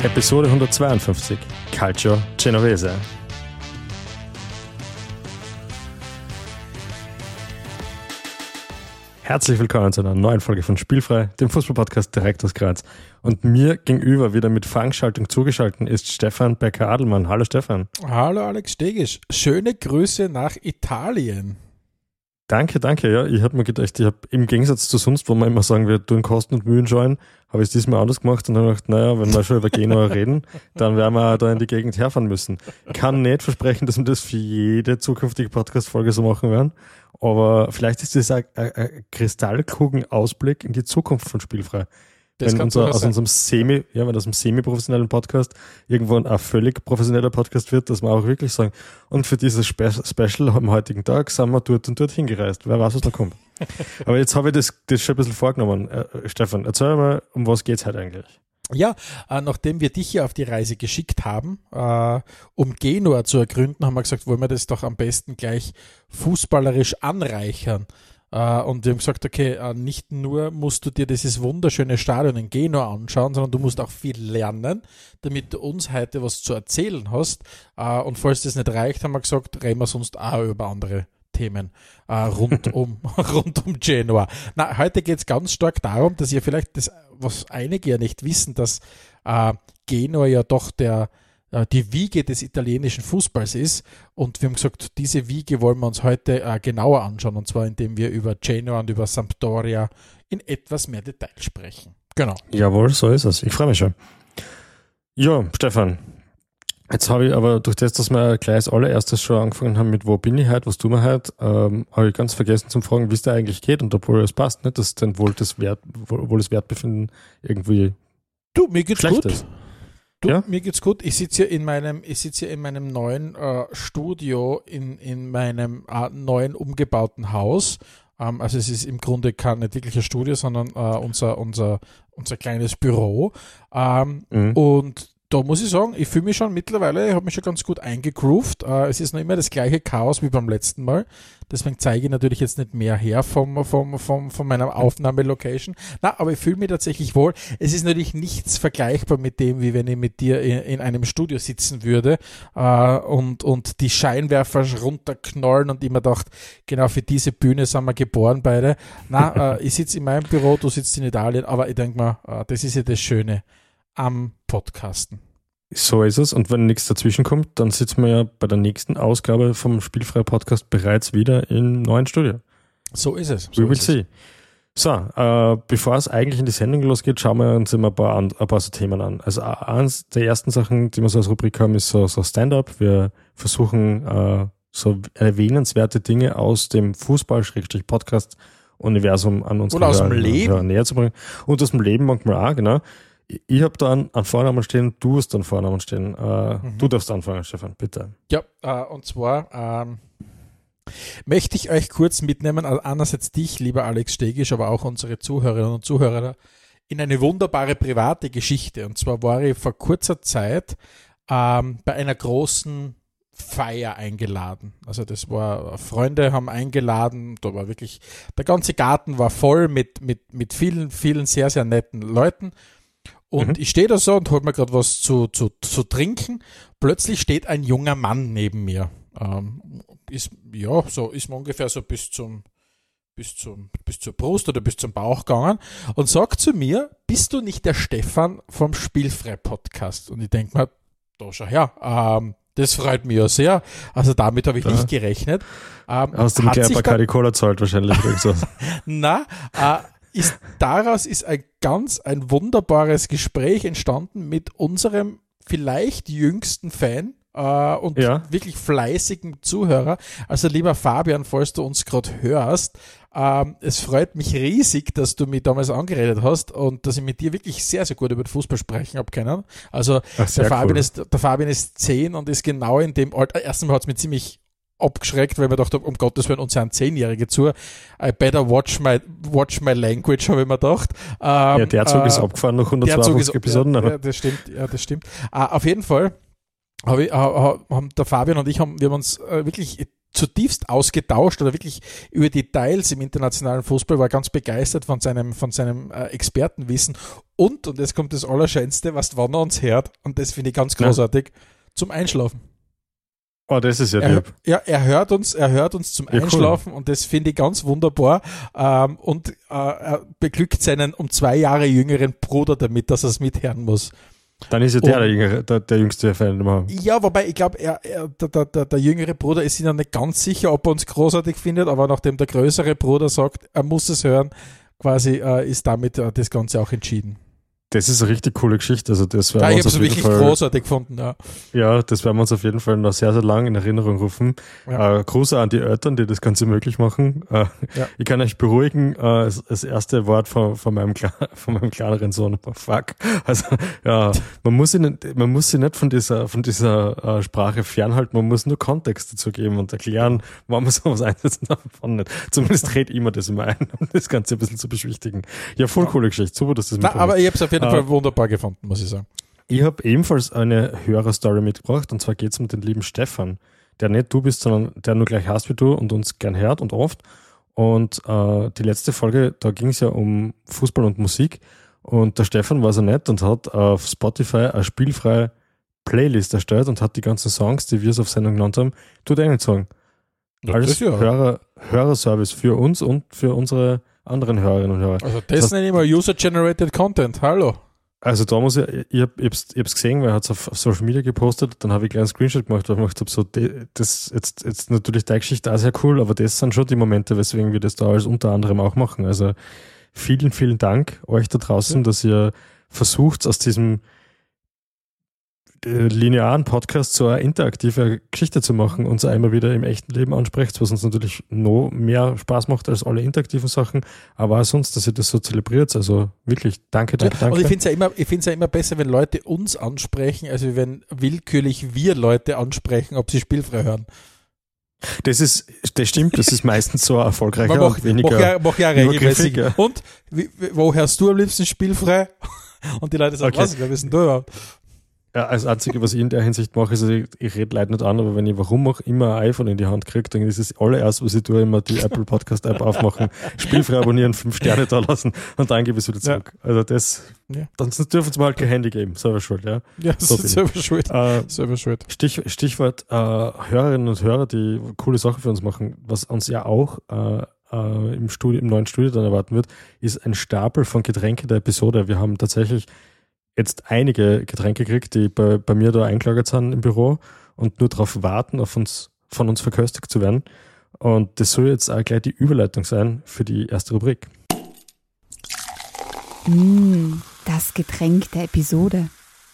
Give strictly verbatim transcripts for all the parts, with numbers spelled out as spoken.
Episode hundertzweiundfünfzig, Calcio Genovese. Herzlich willkommen zu einer neuen Folge von Spielfrei, dem Fußballpodcast direkt aus Graz. Und mir gegenüber wieder mit Fangschaltung zugeschaltet ist Stefan Becker-Adelmann. Hallo Stefan. Hallo Alex Stegisch. Schöne Grüße nach Italien. Danke, danke. Ja, ich habe mir gedacht, ich habe im Gegensatz zu sonst, wo man immer sagen, wir tun Kosten und Mühen scheuen, habe ich es diesmal anders gemacht und dann gedacht, naja, wenn wir schon über Genua reden, dann werden wir da in die Gegend herfahren müssen. Kann nicht versprechen, dass wir das für jede zukünftige Podcast-Folge so machen werden, aber vielleicht ist das ein, ein, ein Kristallkugeln-Ausblick in die Zukunft von Spielfrei. Das wenn unser, aus unserem Semi, ja, wenn aus einem semi-professionellen Podcast irgendwann ein völlig professioneller Podcast wird, dass wir auch wirklich sagen, und für dieses Spe- Special am heutigen Tag sind wir dort und dort hingereist. Wer weiß, was da kommt. Aber jetzt habe ich das, das schon ein bisschen vorgenommen. Äh, Stefan, erzähl mal, um was geht's heute eigentlich? Ja, äh, nachdem wir dich ja auf die Reise geschickt haben, äh, um Genua zu ergründen, haben wir gesagt, wollen wir das doch am besten gleich fußballerisch anreichern. Uh, und wir haben gesagt, okay, uh, nicht nur musst du dir dieses wunderschöne Stadion in Genua anschauen, sondern du musst auch viel lernen, damit du uns heute was zu erzählen hast. Uh, und falls das nicht reicht, haben wir gesagt, reden wir sonst auch über andere Themen uh, rund um rund um Genua. Na, heute geht es ganz stark darum, dass ihr vielleicht das, was einige ja nicht wissen, dass uh, Genua ja doch der die Wiege des italienischen Fußballs ist, und wir haben gesagt, diese Wiege wollen wir uns heute äh, genauer anschauen, und zwar indem wir über Genoa und über Sampdoria in etwas mehr Detail sprechen. Genau. Jawohl, so ist es. Ich freue mich schon. Ja, Stefan, jetzt habe ich aber durch das, dass wir gleich als allererstes schon angefangen haben mit wo bin ich heute, was tun wir heute, ähm, habe ich ganz vergessen zu fragen, wie es da eigentlich geht, und obwohl es passt, nicht, dass dann wohl das Wert, wohl das Wertbefinden irgendwie du, mir geht's schlecht gut. ist. Du, ja? Mir geht's gut. Ich sitze hier in meinem, ich sitze hier in meinem neuen äh, Studio, in, in meinem äh, neuen umgebauten Haus. Ähm, also es ist im Grunde kein nicht wirklich ein Studio, sondern äh, unser, unser, unser kleines Büro. Ähm, mhm. Und da muss ich sagen, ich fühle mich schon mittlerweile, ich habe mich schon ganz gut eingegroovt. Äh, es ist noch immer das gleiche Chaos wie beim letzten Mal. Deswegen zeige ich natürlich jetzt nicht mehr her vom, vom, vom, von meiner Aufnahmelocation. Na, aber ich fühle mich tatsächlich wohl. Es ist natürlich nichts vergleichbar mit dem, wie wenn ich mit dir in, in einem Studio sitzen würde äh, und, und die Scheinwerfer runterknallen und ich mir dachte, genau für diese Bühne sind wir geboren beide. Na, äh, ich sitze in meinem Büro, du sitzt in Italien, aber ich denke mal, äh, das ist ja das Schöne am Podcasten. So ist es. Und wenn nichts dazwischen kommt, dann sitzen wir ja bei der nächsten Ausgabe vom Spielfrei Podcast bereits wieder im neuen Studio. So ist es. So We will ist see. Es. So, äh, bevor es eigentlich in die Sendung losgeht, schauen wir uns immer ein paar, an, ein paar so Themen an. Also eins der ersten Sachen, die wir so als Rubrik haben, ist so, so Stand-up. Wir versuchen äh, so erwähnenswerte Dinge aus dem Fußball-Podcast-Universum an unsere Oder aus dem Leben. Hörer näher zu bringen. Und aus dem Leben manchmal auch, genau. Ich habe da einen, einen Vornamen stehen, du hast einen Vornamen stehen. Äh, mhm. Du darfst anfangen, Stefan, bitte. Ja, äh, und zwar ähm, möchte ich euch kurz mitnehmen, also einerseits dich, lieber Alex Stegisch, aber auch unsere Zuhörerinnen und Zuhörer, in eine wunderbare private Geschichte. Und zwar war ich vor kurzer Zeit ähm, bei einer großen Feier eingeladen. Also das war, Freunde haben eingeladen, da war wirklich, der ganze Garten war voll mit, mit, mit vielen, vielen sehr, sehr netten Leuten. Und mhm. ich stehe da so und hol mir gerade was zu, zu, zu trinken. Plötzlich steht ein junger Mann neben mir. Ähm, ist, ja, so ist mir ungefähr so bis zum, bis zum, bis zur Brust oder bis zum Bauch gegangen und sagt zu mir, bist du nicht der Stefan vom Spielfrei-Podcast? Und ich denke mir, da schau her, ähm, das freut mich ja sehr. Also damit habe ich ja. nicht gerechnet. Ähm, Hast du mir gleich ein paar Cardi-Cola zahlt wahrscheinlich. So. Na, äh, Ist, daraus ist ein ganz ein wunderbares Gespräch entstanden mit unserem vielleicht jüngsten Fan äh, und ja. wirklich fleißigen Zuhörer. Also lieber Fabian, falls du uns gerade hörst, ähm, es freut mich riesig, dass du mich damals angeredet hast und dass ich mit dir wirklich sehr, sehr gut über den Fußball sprechen habe können. Also Ach, der, Fabian cool. ist, der Fabian ist zehn und ist genau in dem Alter. Erstens hat es mich ziemlich abgeschreckt, weil ich mir gedacht habe, um Gottes Willen, uns sind Zehnjährige zu. I better watch my, watch my language, habe ich mir gedacht. Ähm, ja, der Zug äh, ist abgefahren nach hundertzweiundfünfzig Episoden. Ja, ja, das stimmt, ja, das stimmt. Uh, auf jeden Fall habe ich, uh, haben der Fabian und ich haben, wir haben uns uh, wirklich zutiefst ausgetauscht oder wirklich über Details im internationalen Fußball, war ganz begeistert von seinem, von seinem uh, Expertenwissen und, und jetzt kommt das Allerschönste, was wann er uns hört, und das finde ich ganz großartig, ja. zum Einschlafen. Oh, das ist ja er, lieb. Ja, er hört uns, er hört uns zum ja, Einschlafen cool. und das finde ich ganz wunderbar. Ähm, und äh, er beglückt seinen um zwei Jahre jüngeren Bruder damit, dass er es mithören muss. Dann ist ja der, und, der, jüngere, der, der jüngste Fan immer. Ja, wobei ich glaube, er, er, der, der, der jüngere Bruder ist sich noch nicht ganz sicher, ob er uns großartig findet, aber nachdem der größere Bruder sagt, er muss es hören, quasi äh, ist damit äh, das Ganze auch entschieden. Das ist eine richtig coole Geschichte. Also das ja, ich habe es wirklich Fall, großartig gefunden. Ja. ja, das werden wir uns auf jeden Fall noch sehr, sehr lang in Erinnerung rufen. Ja. Äh, Gruß an die Eltern, die das Ganze möglich machen. Äh, ja. Ich kann euch beruhigen, äh, das erste Wort von, von, meinem, von meinem kleineren Sohn war fuck. Also ja, man muss ihn, man muss sie nicht von dieser, von dieser äh, Sprache fernhalten, man muss nur Kontext dazu geben und erklären, warum man sowas einsetzen darf. Nicht. Zumindest dreht immer das immer ein, um das Ganze ein bisschen zu beschwichtigen. Ja, voll coole Geschichte. Super, dass das Na, aber ich habe es auf jeden Fall wunderbar gefunden, muss ich sagen. Ich habe ebenfalls eine Hörerstory mitgebracht, und zwar geht es um den lieben Stefan, der nicht du bist, sondern der nur gleich heißt wie du und uns gern hört und oft. Und äh, die letzte Folge, da ging es ja um Fußball und Musik, und der Stefan war so nett und hat auf Spotify eine spielfreie Playlist erstellt und hat die ganzen Songs, die wir es auf Sendung genannt haben, tut eingezogen. Ja, als ja. Hörer, Hörerservice für uns und für unsere anderen Hörerinnen und Hörer. Also das, das nenne ich mal User-Generated Content, hallo. Also da muss ich, ich, hab, ich, hab's, ich hab's gesehen, weil er hat es auf, auf Social Media gepostet, dann habe ich gleich einen Screenshot gemacht, weil ich gedacht habe, so, das jetzt, jetzt natürlich deine Geschichte auch sehr cool, aber das sind schon die Momente, weswegen wir das da alles unter anderem auch machen. Also vielen, vielen Dank euch da draußen, ja. dass ihr versucht, aus diesem linearen Podcast so eine interaktive Geschichte zu machen, uns einmal wieder im echten Leben ansprecht, was uns natürlich noch mehr Spaß macht als alle interaktiven Sachen, aber auch sonst, dass ihr das so zelebriert. Also wirklich, danke, danke, ja, danke. Und ich finde es ja immer, ich finde es ja immer besser, wenn Leute uns ansprechen, als wenn willkürlich wir Leute ansprechen, ob sie spielfrei hören. Das ist, das stimmt, das ist meistens so erfolgreicher mach, und weniger mach ja, mach ja regelmäßig. Ja. Und, wie, wo hörst du am liebsten spielfrei? Und die Leute sagen, okay. was, wer wissen du überhaupt? Ja, das Einzige, was ich in der Hinsicht mache, ist, ich, ich rede Leute nicht an, aber wenn ich warum auch immer ein iPhone in die Hand kriege, dann ist das allererst, was ich tue, immer die Apple Podcast App aufmachen, spielfrei abonnieren, fünf Sterne da lassen und dann gebe ich es wieder zurück. Ja. Also das, ja. dann dürfen sie mal halt kein Handy geben, selber schuld, ja. Ja, so selber schuld. Äh, selber schuld. Stich, Stichwort äh, Hörerinnen und Hörer, die coole Sachen für uns machen, was uns ja auch äh, äh, im, Studio, im neuen Studio dann erwarten wird, ist ein Stapel von Getränke der Episode. Wir haben tatsächlich jetzt einige Getränke gekriegt, die bei, bei mir da eingelagert sind im Büro und nur darauf warten, auf uns, von uns verköstigt zu werden. Und das soll jetzt auch gleich die Überleitung sein für die erste Rubrik. Mm, das Getränk der Episode.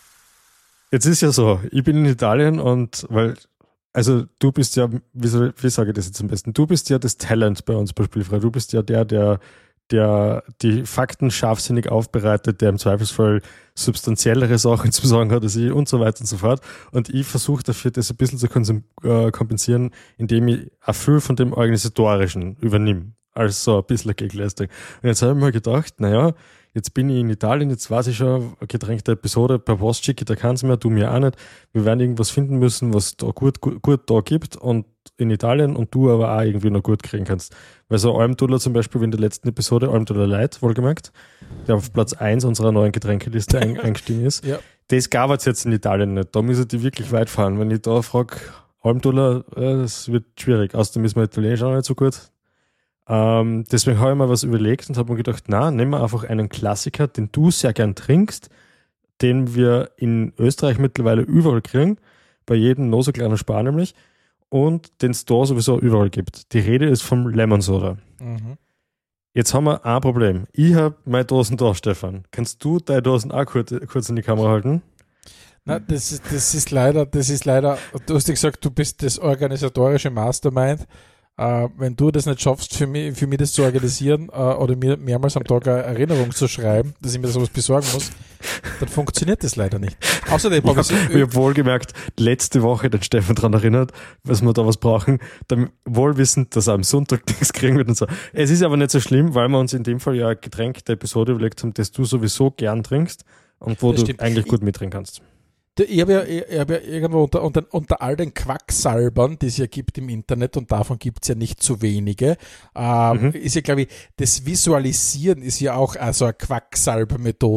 Jetzt ist ja so, ich bin in Italien und weil, also du bist ja, wie, soll, wie sage ich das jetzt am besten? Du bist ja das Talent bei uns bei Spielfrei. Du bist ja der, der der die Fakten scharfsinnig aufbereitet, der im Zweifelsfall substanziellere Sachen zu sagen hat als ich und so weiter und so fort. Und ich versuche dafür, das ein bisschen zu kompensieren, indem ich auch viel von dem Organisatorischen übernehme, als so ein bisschen eine Gegenleistung. Und jetzt habe ich mir gedacht, naja, jetzt bin ich in Italien, jetzt weiß ich schon, getränkte Episode per Post schicke ich da keins mehr, du mir auch nicht. Wir werden irgendwas finden müssen, was da gut, gut, gut da gibt und in Italien und du aber auch irgendwie noch gut kriegen kannst. Weil so Almdudler zum Beispiel, wie in der letzten Episode, Almdudler Light, wohlgemerkt, der auf Platz eins unserer neuen Getränkeliste ein, eingestiegen ist, ja. Das gab es jetzt in Italien nicht. Da müssen die wirklich weit fahren. Wenn ich da frage, Almdudler, äh, das wird schwierig. Außerdem ist mein Italienisch auch nicht so gut. Ähm, deswegen habe ich mir was überlegt und habe mir gedacht, na, nehmen wir einfach einen Klassiker, den du sehr gern trinkst, den wir in Österreich mittlerweile überall kriegen, bei jedem noch so kleinen Spar nämlich, und den es da sowieso überall gibt. Die Rede ist vom Lemon Soda. Mhm. Jetzt haben wir ein Problem. Ich habe meine Dosen da, Stefan. Kannst du deine Dosen auch kurz, kurz in die Kamera halten? Na, das ist, das ist leider, das ist leider, du hast ja gesagt, du bist das organisatorische Mastermind. Uh, wenn du das nicht schaffst, für mich, für mich das zu organisieren uh, oder mir mehrmals am Tag eine Erinnerung zu schreiben, dass ich mir sowas besorgen muss, dann funktioniert das leider nicht. Außerdem habe ich... Ich habe wohlgemerkt, letzte Woche den Stefan daran erinnert, dass wir da was brauchen, dann wohlwissend, dass er am Sonntag nichts kriegen wird und so. Es ist aber nicht so schlimm, weil wir uns in dem Fall ja ein Getränk der Episode überlegt haben, das du sowieso gern trinkst und wo das du stimmt. eigentlich gut mittrinken kannst. Ich habe ja, ich hab ja irgendwo unter, unter, unter all den Quacksalbern, die es ja gibt im Internet, und davon gibt es ja nicht zu wenige, ähm, mhm. ist ja, glaube ich, das Visualisieren ist ja auch also eine Quacksalber-Methode.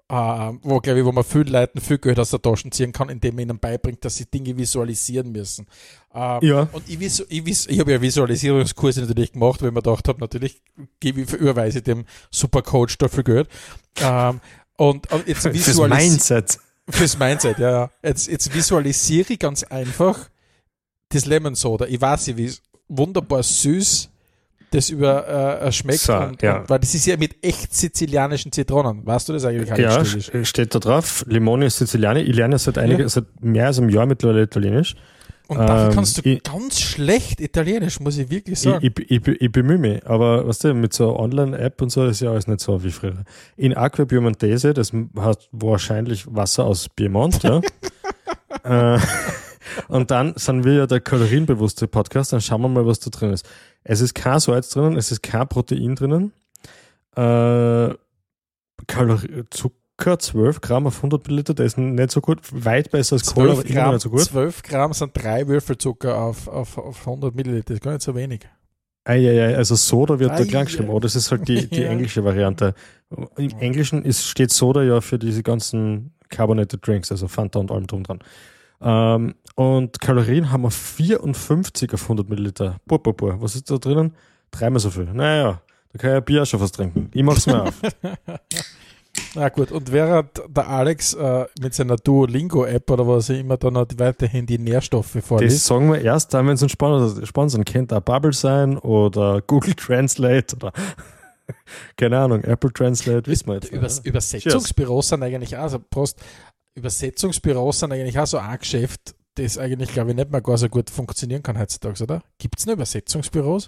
äh, wo, glaube ich, wo man vielen Leuten viel Geld aus der Tasche ziehen kann, indem man ihnen beibringt, dass sie Dinge visualisieren müssen. Ähm, Ja. Und ich, visu- ich, vis- ich habe ja Visualisierungskurse natürlich gemacht, weil ich mir gedacht habe, natürlich gebe ich, überweise ich dem Supercoach dafür Geld. Ähm, und, und jetzt Fürs visualisieren. Mindset. Fürs Mindset, ja, ja. Jetzt, jetzt visualisiere ich ganz einfach das Lemon Soda. Ich weiß nicht, wie wunderbar süß das über äh, schmeckt. So, und, ja. und, weil das ist ja mit echt sizilianischen Zitronen. Weißt du das eigentlich? Ja, Alex? st- steht da drauf. Limone ist Siziliani. Ich lerne seit, einige, seit mehr als einem Jahr mittlerweile Italienisch. Und dafür ähm, kannst du ich- ganz schlecht Italienisch, muss ich wirklich Ich, sagen. ich, ich, ich bemühe mich, aber weißt du, mit so einer Online-App und so ist ja alles nicht so wie früher. In Aqua Piemontese, das hat wahrscheinlich Wasser aus Piemont, ja. äh, und dann sind wir ja der kalorienbewusste Podcast, dann schauen wir mal, was da drin ist. Es ist kein Salz drinnen, es ist kein Protein drinnen. Äh, Kalorien, Zucker, zwölf Gramm auf hundert Milliliter, das ist nicht so gut, weit besser als Cola, aber zwölf immer noch Gramm, nicht so gut. zwölf Gramm sind drei Würfel Zucker auf, auf, auf hundert Milliliter. Das ist gar nicht so wenig. Eieiei, also Soda wird da Ei, klein geschrieben, ei. oh, das ist halt die, die Ja. englische Variante. Im Englischen ist, steht Soda ja für diese ganzen Carbonated Drinks, also Fanta und allem drum dran. Ähm, und Kalorien haben wir vierundfünfzig auf hundert Milliliter. Boah, boah, boah. Was ist da drinnen? Dreimal so viel. Naja, da kann ja Bier auch schon was trinken. Ich mach's mir auf. Na gut, und während der Alex äh, mit seiner Duolingo-App oder was er immer dann hat, weiterhin die Nährstoffe Das vorliest. sagen wir erst dann, wenn es uns sponsern. Sponsern könnte auch Bubble sein oder Google Translate oder keine Ahnung, Apple Translate, wissen wir jetzt. Übers nicht. Übersetzungsbüros sind eigentlich auch, also Prost, Übersetzungsbüros sind eigentlich auch so ein Geschäft, das eigentlich, glaube ich, nicht mehr gar so gut funktionieren kann heutzutage, oder? Gibt es noch Übersetzungsbüros?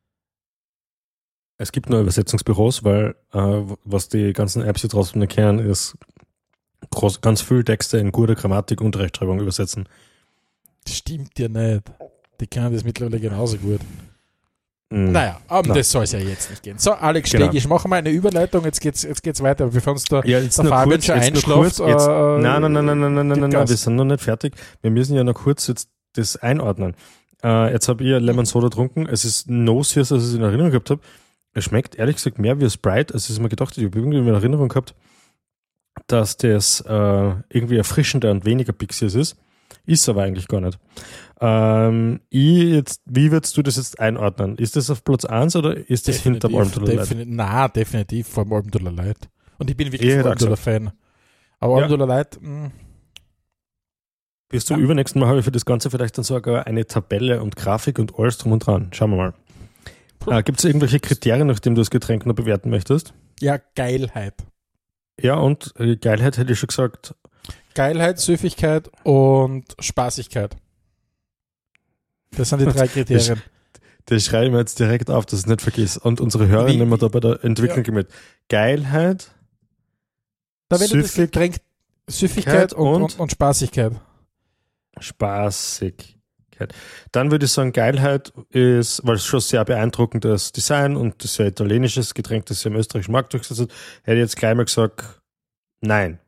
Es gibt nur Übersetzungsbüros, weil äh, was die ganzen Apps hier draußen nicht kennen, ist groß, ganz viel Texte in guter Grammatik und Rechtschreibung übersetzen. Das stimmt ja nicht. Die können das mittlerweile genauso gut. Mhm. Naja, aber Na. das soll es ja jetzt nicht gehen. So, Alex Genau. Stegisch, machen wir eine Überleitung, jetzt geht's, jetzt geht's weiter, bevor uns da Ja, jetzt der nur Fabian kurz, schon jetzt nur kurz, einschlaft. jetzt, äh, nein, nein, nein, nein, nein, nein, nein, gib nein, Gas. wir sind noch nicht fertig. Wir müssen ja noch kurz jetzt das einordnen. Äh, jetzt habe ich ja Lemon Soda getrunken. Es ist no süß, als ich es in Erinnerung gehabt habe. Es schmeckt ehrlich gesagt mehr wie Sprite, als ich mir gedacht habe. Ich habe irgendwie in Erinnerung gehabt, dass das äh, irgendwie erfrischender und weniger Pixies ist. Ist aber eigentlich gar nicht. Ähm, ich jetzt, wie würdest du das jetzt einordnen? Ist das auf Platz eins oder ist das hinter Almdudler Light? defini- Nein, definitiv vor dem Almdudler Light. Und ich bin wirklich Ich hätte auch Almdudler Fan. Aber Ja. Almdudler Light, mh, Bis du Ja. übernächsten Mal habe ich für das Ganze vielleicht dann sogar eine Tabelle und Grafik und alles drum und dran. Schauen wir mal. Äh, Gibt es irgendwelche Kriterien, nachdem du das Getränk noch bewerten möchtest? ja, Geilheit. Ja, und äh, Geilheit hätte ich schon gesagt. Geilheit, Süffigkeit und Spaßigkeit. Das sind die drei Kriterien. Das schreibe ich mir jetzt direkt auf, dass ich es nicht vergiss. Und unsere Hörer Wie- nehmen wir da bei der Entwicklung mit. Geilheit, Da wenn du das Süffig- Getränk Süffigkeit und, und- und, und Spaßigkeit. Spaßigkeit. Dann würde ich sagen, Geilheit ist, weil es schon sehr beeindruckendes Design und sehr italienisches Getränk, das sich im österreichischen Markt durchgesetzt hat, hätte ich jetzt gleich mal gesagt, nein.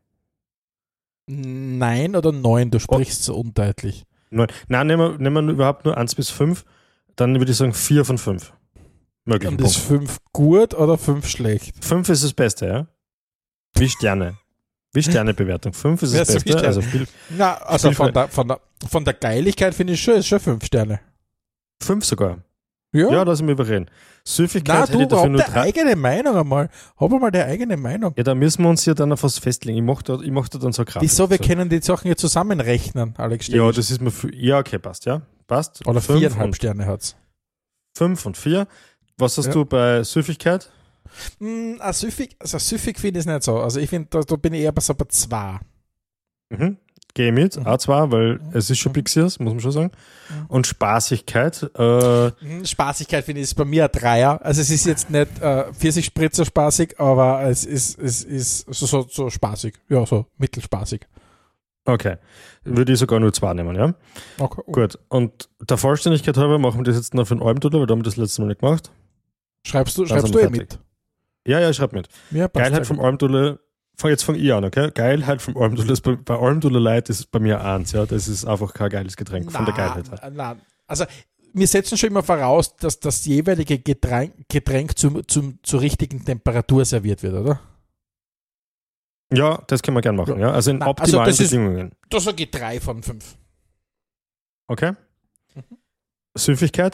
Nein oder neun, du sprichst so undeutlich. Nein, Nein nehmen, wir, nehmen wir überhaupt nur eins bis fünf, dann würde ich sagen vier von fünf. Möglichen Und ist Punkten. fünf gut oder fünf schlecht? Fünf ist das Beste, ja? Wie Sterne. Wie Sternebewertung. Fünf ist Ja, das so wie Beste. Sterne. Also viel, Na, also Viel- von der, von, der, von der Geiligkeit finde ich schon, ist schon fünf Sterne. fünf sogar. Ja, Ja, lass mich überreden. Süffigkeit na hätte du, ich dafür hab nur der drei. eigene Meinung einmal. Hab einmal der eigene Meinung. Ja, da müssen wir uns ja dann auf was festlegen. Ich mache da, ich mach da dann so Grafik. Wieso, wir so. können die Sachen ja zusammenrechnen, Alex Ja, Stegisch. das ist mir für, ja, okay, passt, ja. Passt. Oder fünf viereinhalb und, Sterne hat's. fünf und vier. Was hast Ja. du bei Süffigkeit? Mm, ah, süffig, also süffig finde ich es nicht so. Also ich finde, da, da bin ich eher bei so bei zwei. Mhm. Gehe mit, Mhm. A zwei, weil es ist schon Mhm. Pixies, muss man schon sagen. Mhm. Und Spaßigkeit, äh, Mm, Spaßigkeit finde ich ist bei mir ein Dreier. Also es ist jetzt nicht äh, Pfirsichspritzer spaßig, aber es ist, es ist so, so, so spaßig. Ja, so mittelspaßig. okay. Würde ich sogar nur zwei nehmen, ja? Okay. Gut. Und der Vollständigkeit halber machen wir das jetzt noch für den Almdudler, weil da haben wir das letzte Mal nicht gemacht. Schreibst du, Dann schreibst sind du wir eh fertig. mit? Ja, ja, schreib mit. Ja, passt Geilheit sehr vom gut. Almdudler, fang, jetzt fange ich an, okay? Geilheit vom Almdudler ist bei, bei Almdudler Light ist bei mir eins, ja? Das ist einfach kein geiles Getränk von der Geilheit her. Na, na, also wir setzen schon immer voraus, dass das jeweilige Getränk, Getränk zum, zum, zur richtigen Temperatur serviert wird, oder? Ja, das können wir gerne machen. Ja. Ja. Also in Nein, optimalen also das Bedingungen. Ist, da sage ich drei von fünf. Okay. Mhm. Süffigkeit?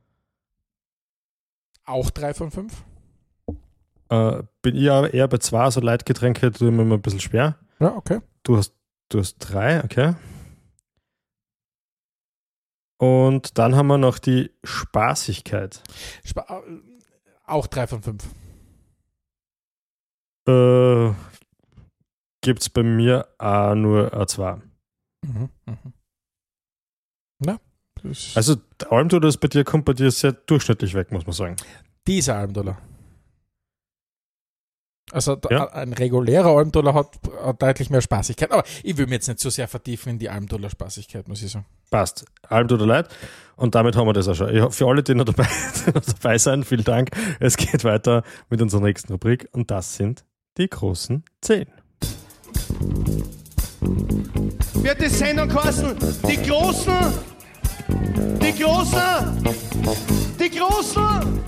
Auch drei von fünf. Äh, bin ich aber eher bei zwei, also Leitgetränke tut mir immer ein bisschen schwer. Ja, okay. Du hast, du hast drei, okay. Und dann haben wir noch die Spaßigkeit. Spa- auch drei von fünf. Äh, gibt es bei mir auch nur ein zwei. Mhm, mhm. Na, also der Almdudler ist bei dir, kommt bei dir sehr durchschnittlich weg, muss man sagen. Dieser Almdudler. Also ja. ein regulärer Almdudler hat, hat deutlich mehr Spaßigkeit. Aber ich will mich jetzt nicht so sehr vertiefen in die Almdudler Spaßigkeit, muss ich sagen. Passt. Almdudler Light. Und damit haben wir das auch schon. Ich, für alle, die noch dabei, die noch dabei sind, vielen Dank. Es geht weiter mit unserer nächsten Rubrik und das sind die großen zehn. Wird die Sendung kosten? Die großen, die großen, die großen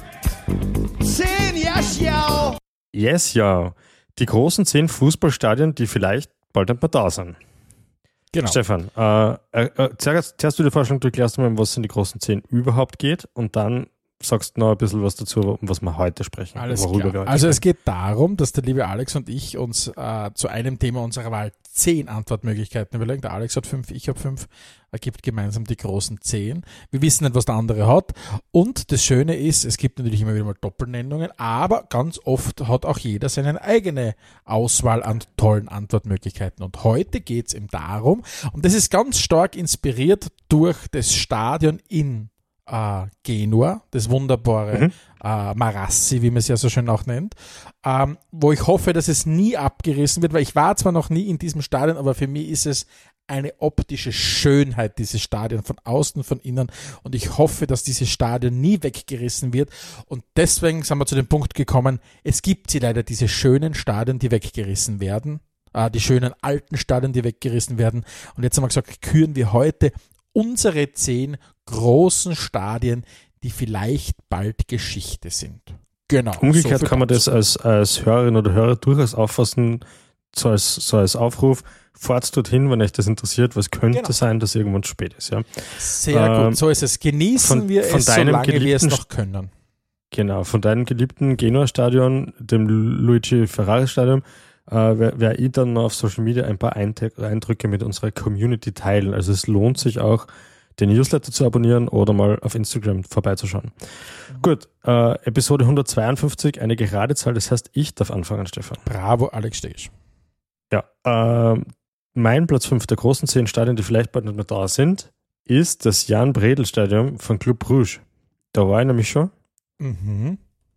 zehn, ja, schau. Yes, ja. Die großen zehn Fußballstadien, die vielleicht bald nicht mehr da sind. Genau. Stefan, äh, äh, zuerst, zuerst du die Vorstellung, du erklärst mal, um was es in die großen zehn überhaupt geht und dann sagst du noch ein bisschen was dazu, um was wir heute sprechen. Alles worüber klar. Wir heute also sprechen. Es geht darum, dass der liebe Alex und ich uns äh, zu einem Thema unserer Wahl zehn Antwortmöglichkeiten überlegen. Der Alex hat fünf, ich habe fünf, ergibt gemeinsam die großen zehn. Wir wissen nicht, was der andere hat. Und das Schöne ist, es gibt natürlich immer wieder mal Doppelnennungen, aber ganz oft hat auch jeder seine eigene Auswahl an tollen Antwortmöglichkeiten. Und heute geht es eben darum, und das ist ganz stark inspiriert durch das Stadion in Uh, Genua, das wunderbare mhm. uh, Marassi, wie man es ja so schön auch nennt, um, wo ich hoffe, dass es nie abgerissen wird, weil ich war zwar noch nie in diesem Stadion, aber für mich ist es eine optische Schönheit, dieses Stadion, von außen, von innen, und ich hoffe, dass dieses Stadion nie weggerissen wird, und deswegen sind wir zu dem Punkt gekommen, es gibt sie leider, diese schönen Stadien, die weggerissen werden, uh, die schönen alten Stadien, die weggerissen werden, und jetzt haben wir gesagt, küren wir heute unsere zehn großen Stadien, die vielleicht bald Geschichte sind. Genau. Umgekehrt so kann man das als, als Hörerin oder Hörer durchaus auffassen, so als, so als Aufruf, fahrt dorthin, wenn euch das interessiert, was könnte genau. sein, dass irgendwann spät ist. Ja? Sehr ähm, gut, so ist es. Genießen von, wir von es, solange wir es noch können. Genau, von deinem geliebten Genua-Stadion, dem Luigi Ferrari-Stadion, äh, werde wär ich dann auf Social Media ein paar Eindrücke mit unserer Community teilen. Also es lohnt sich auch, den Newsletter zu abonnieren oder mal auf Instagram vorbeizuschauen. Mhm. Gut, äh, Episode hundertzweiundfünfzig, eine gerade Zahl, das heißt, ich darf anfangen, Stefan. Bravo, Alex Stegisch. Ja, äh, mein Platz fünf der großen zehn Stadien, die vielleicht bald nicht mehr da sind, ist das Jan-Bredl-Stadion von Club Brugge. Da war ich nämlich schon. Mhm.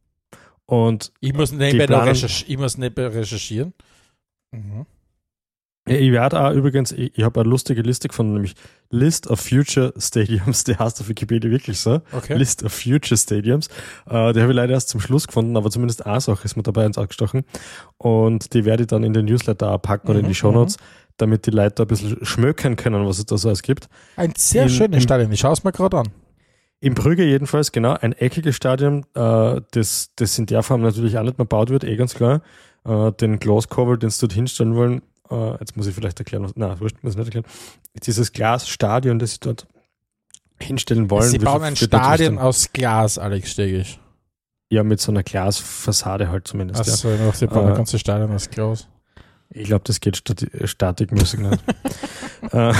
Und ich muss nebenbei planen, recherch- ich muss nebenbei recherchieren. Mhm. Ja, ich werde auch übrigens, ich, ich habe eine lustige Liste gefunden, nämlich List of Future Stadiums, die heißt auf Wikipedia wirklich so. Okay. List of Future Stadiums. Äh, die habe ich leider erst zum Schluss gefunden, aber zumindest eine Sache ist mir dabei ins Auge gestochen. Und die werde ich dann in den Newsletter auch packen oder mhm, in die Shownotes, mhm. damit die Leute ein bisschen schmökern können, was es da so alles gibt. Ein sehr in, schönes Stadion, ich schaue es mir gerade an. In Brügge jedenfalls, genau, ein eckiges Stadion, äh, das, das in der Form natürlich auch nicht mehr gebaut wird, eh ganz klar. Äh, den Glascover, den sie dort hinstellen wollen, Uh, jetzt muss ich vielleicht erklären, was, nein, wurscht, muss ich nicht erklären. Dieses Glasstadion, das sie dort hinstellen wollen. Sie bauen ein Stadion aus Glas, Alex Stegisch. Ja, mit so einer Glasfassade halt zumindest. Achso, ja. sie bauen uh, ein ganzes Stadion aus Glas. Ich glaube, das geht stati- statikmäßig nicht. uh,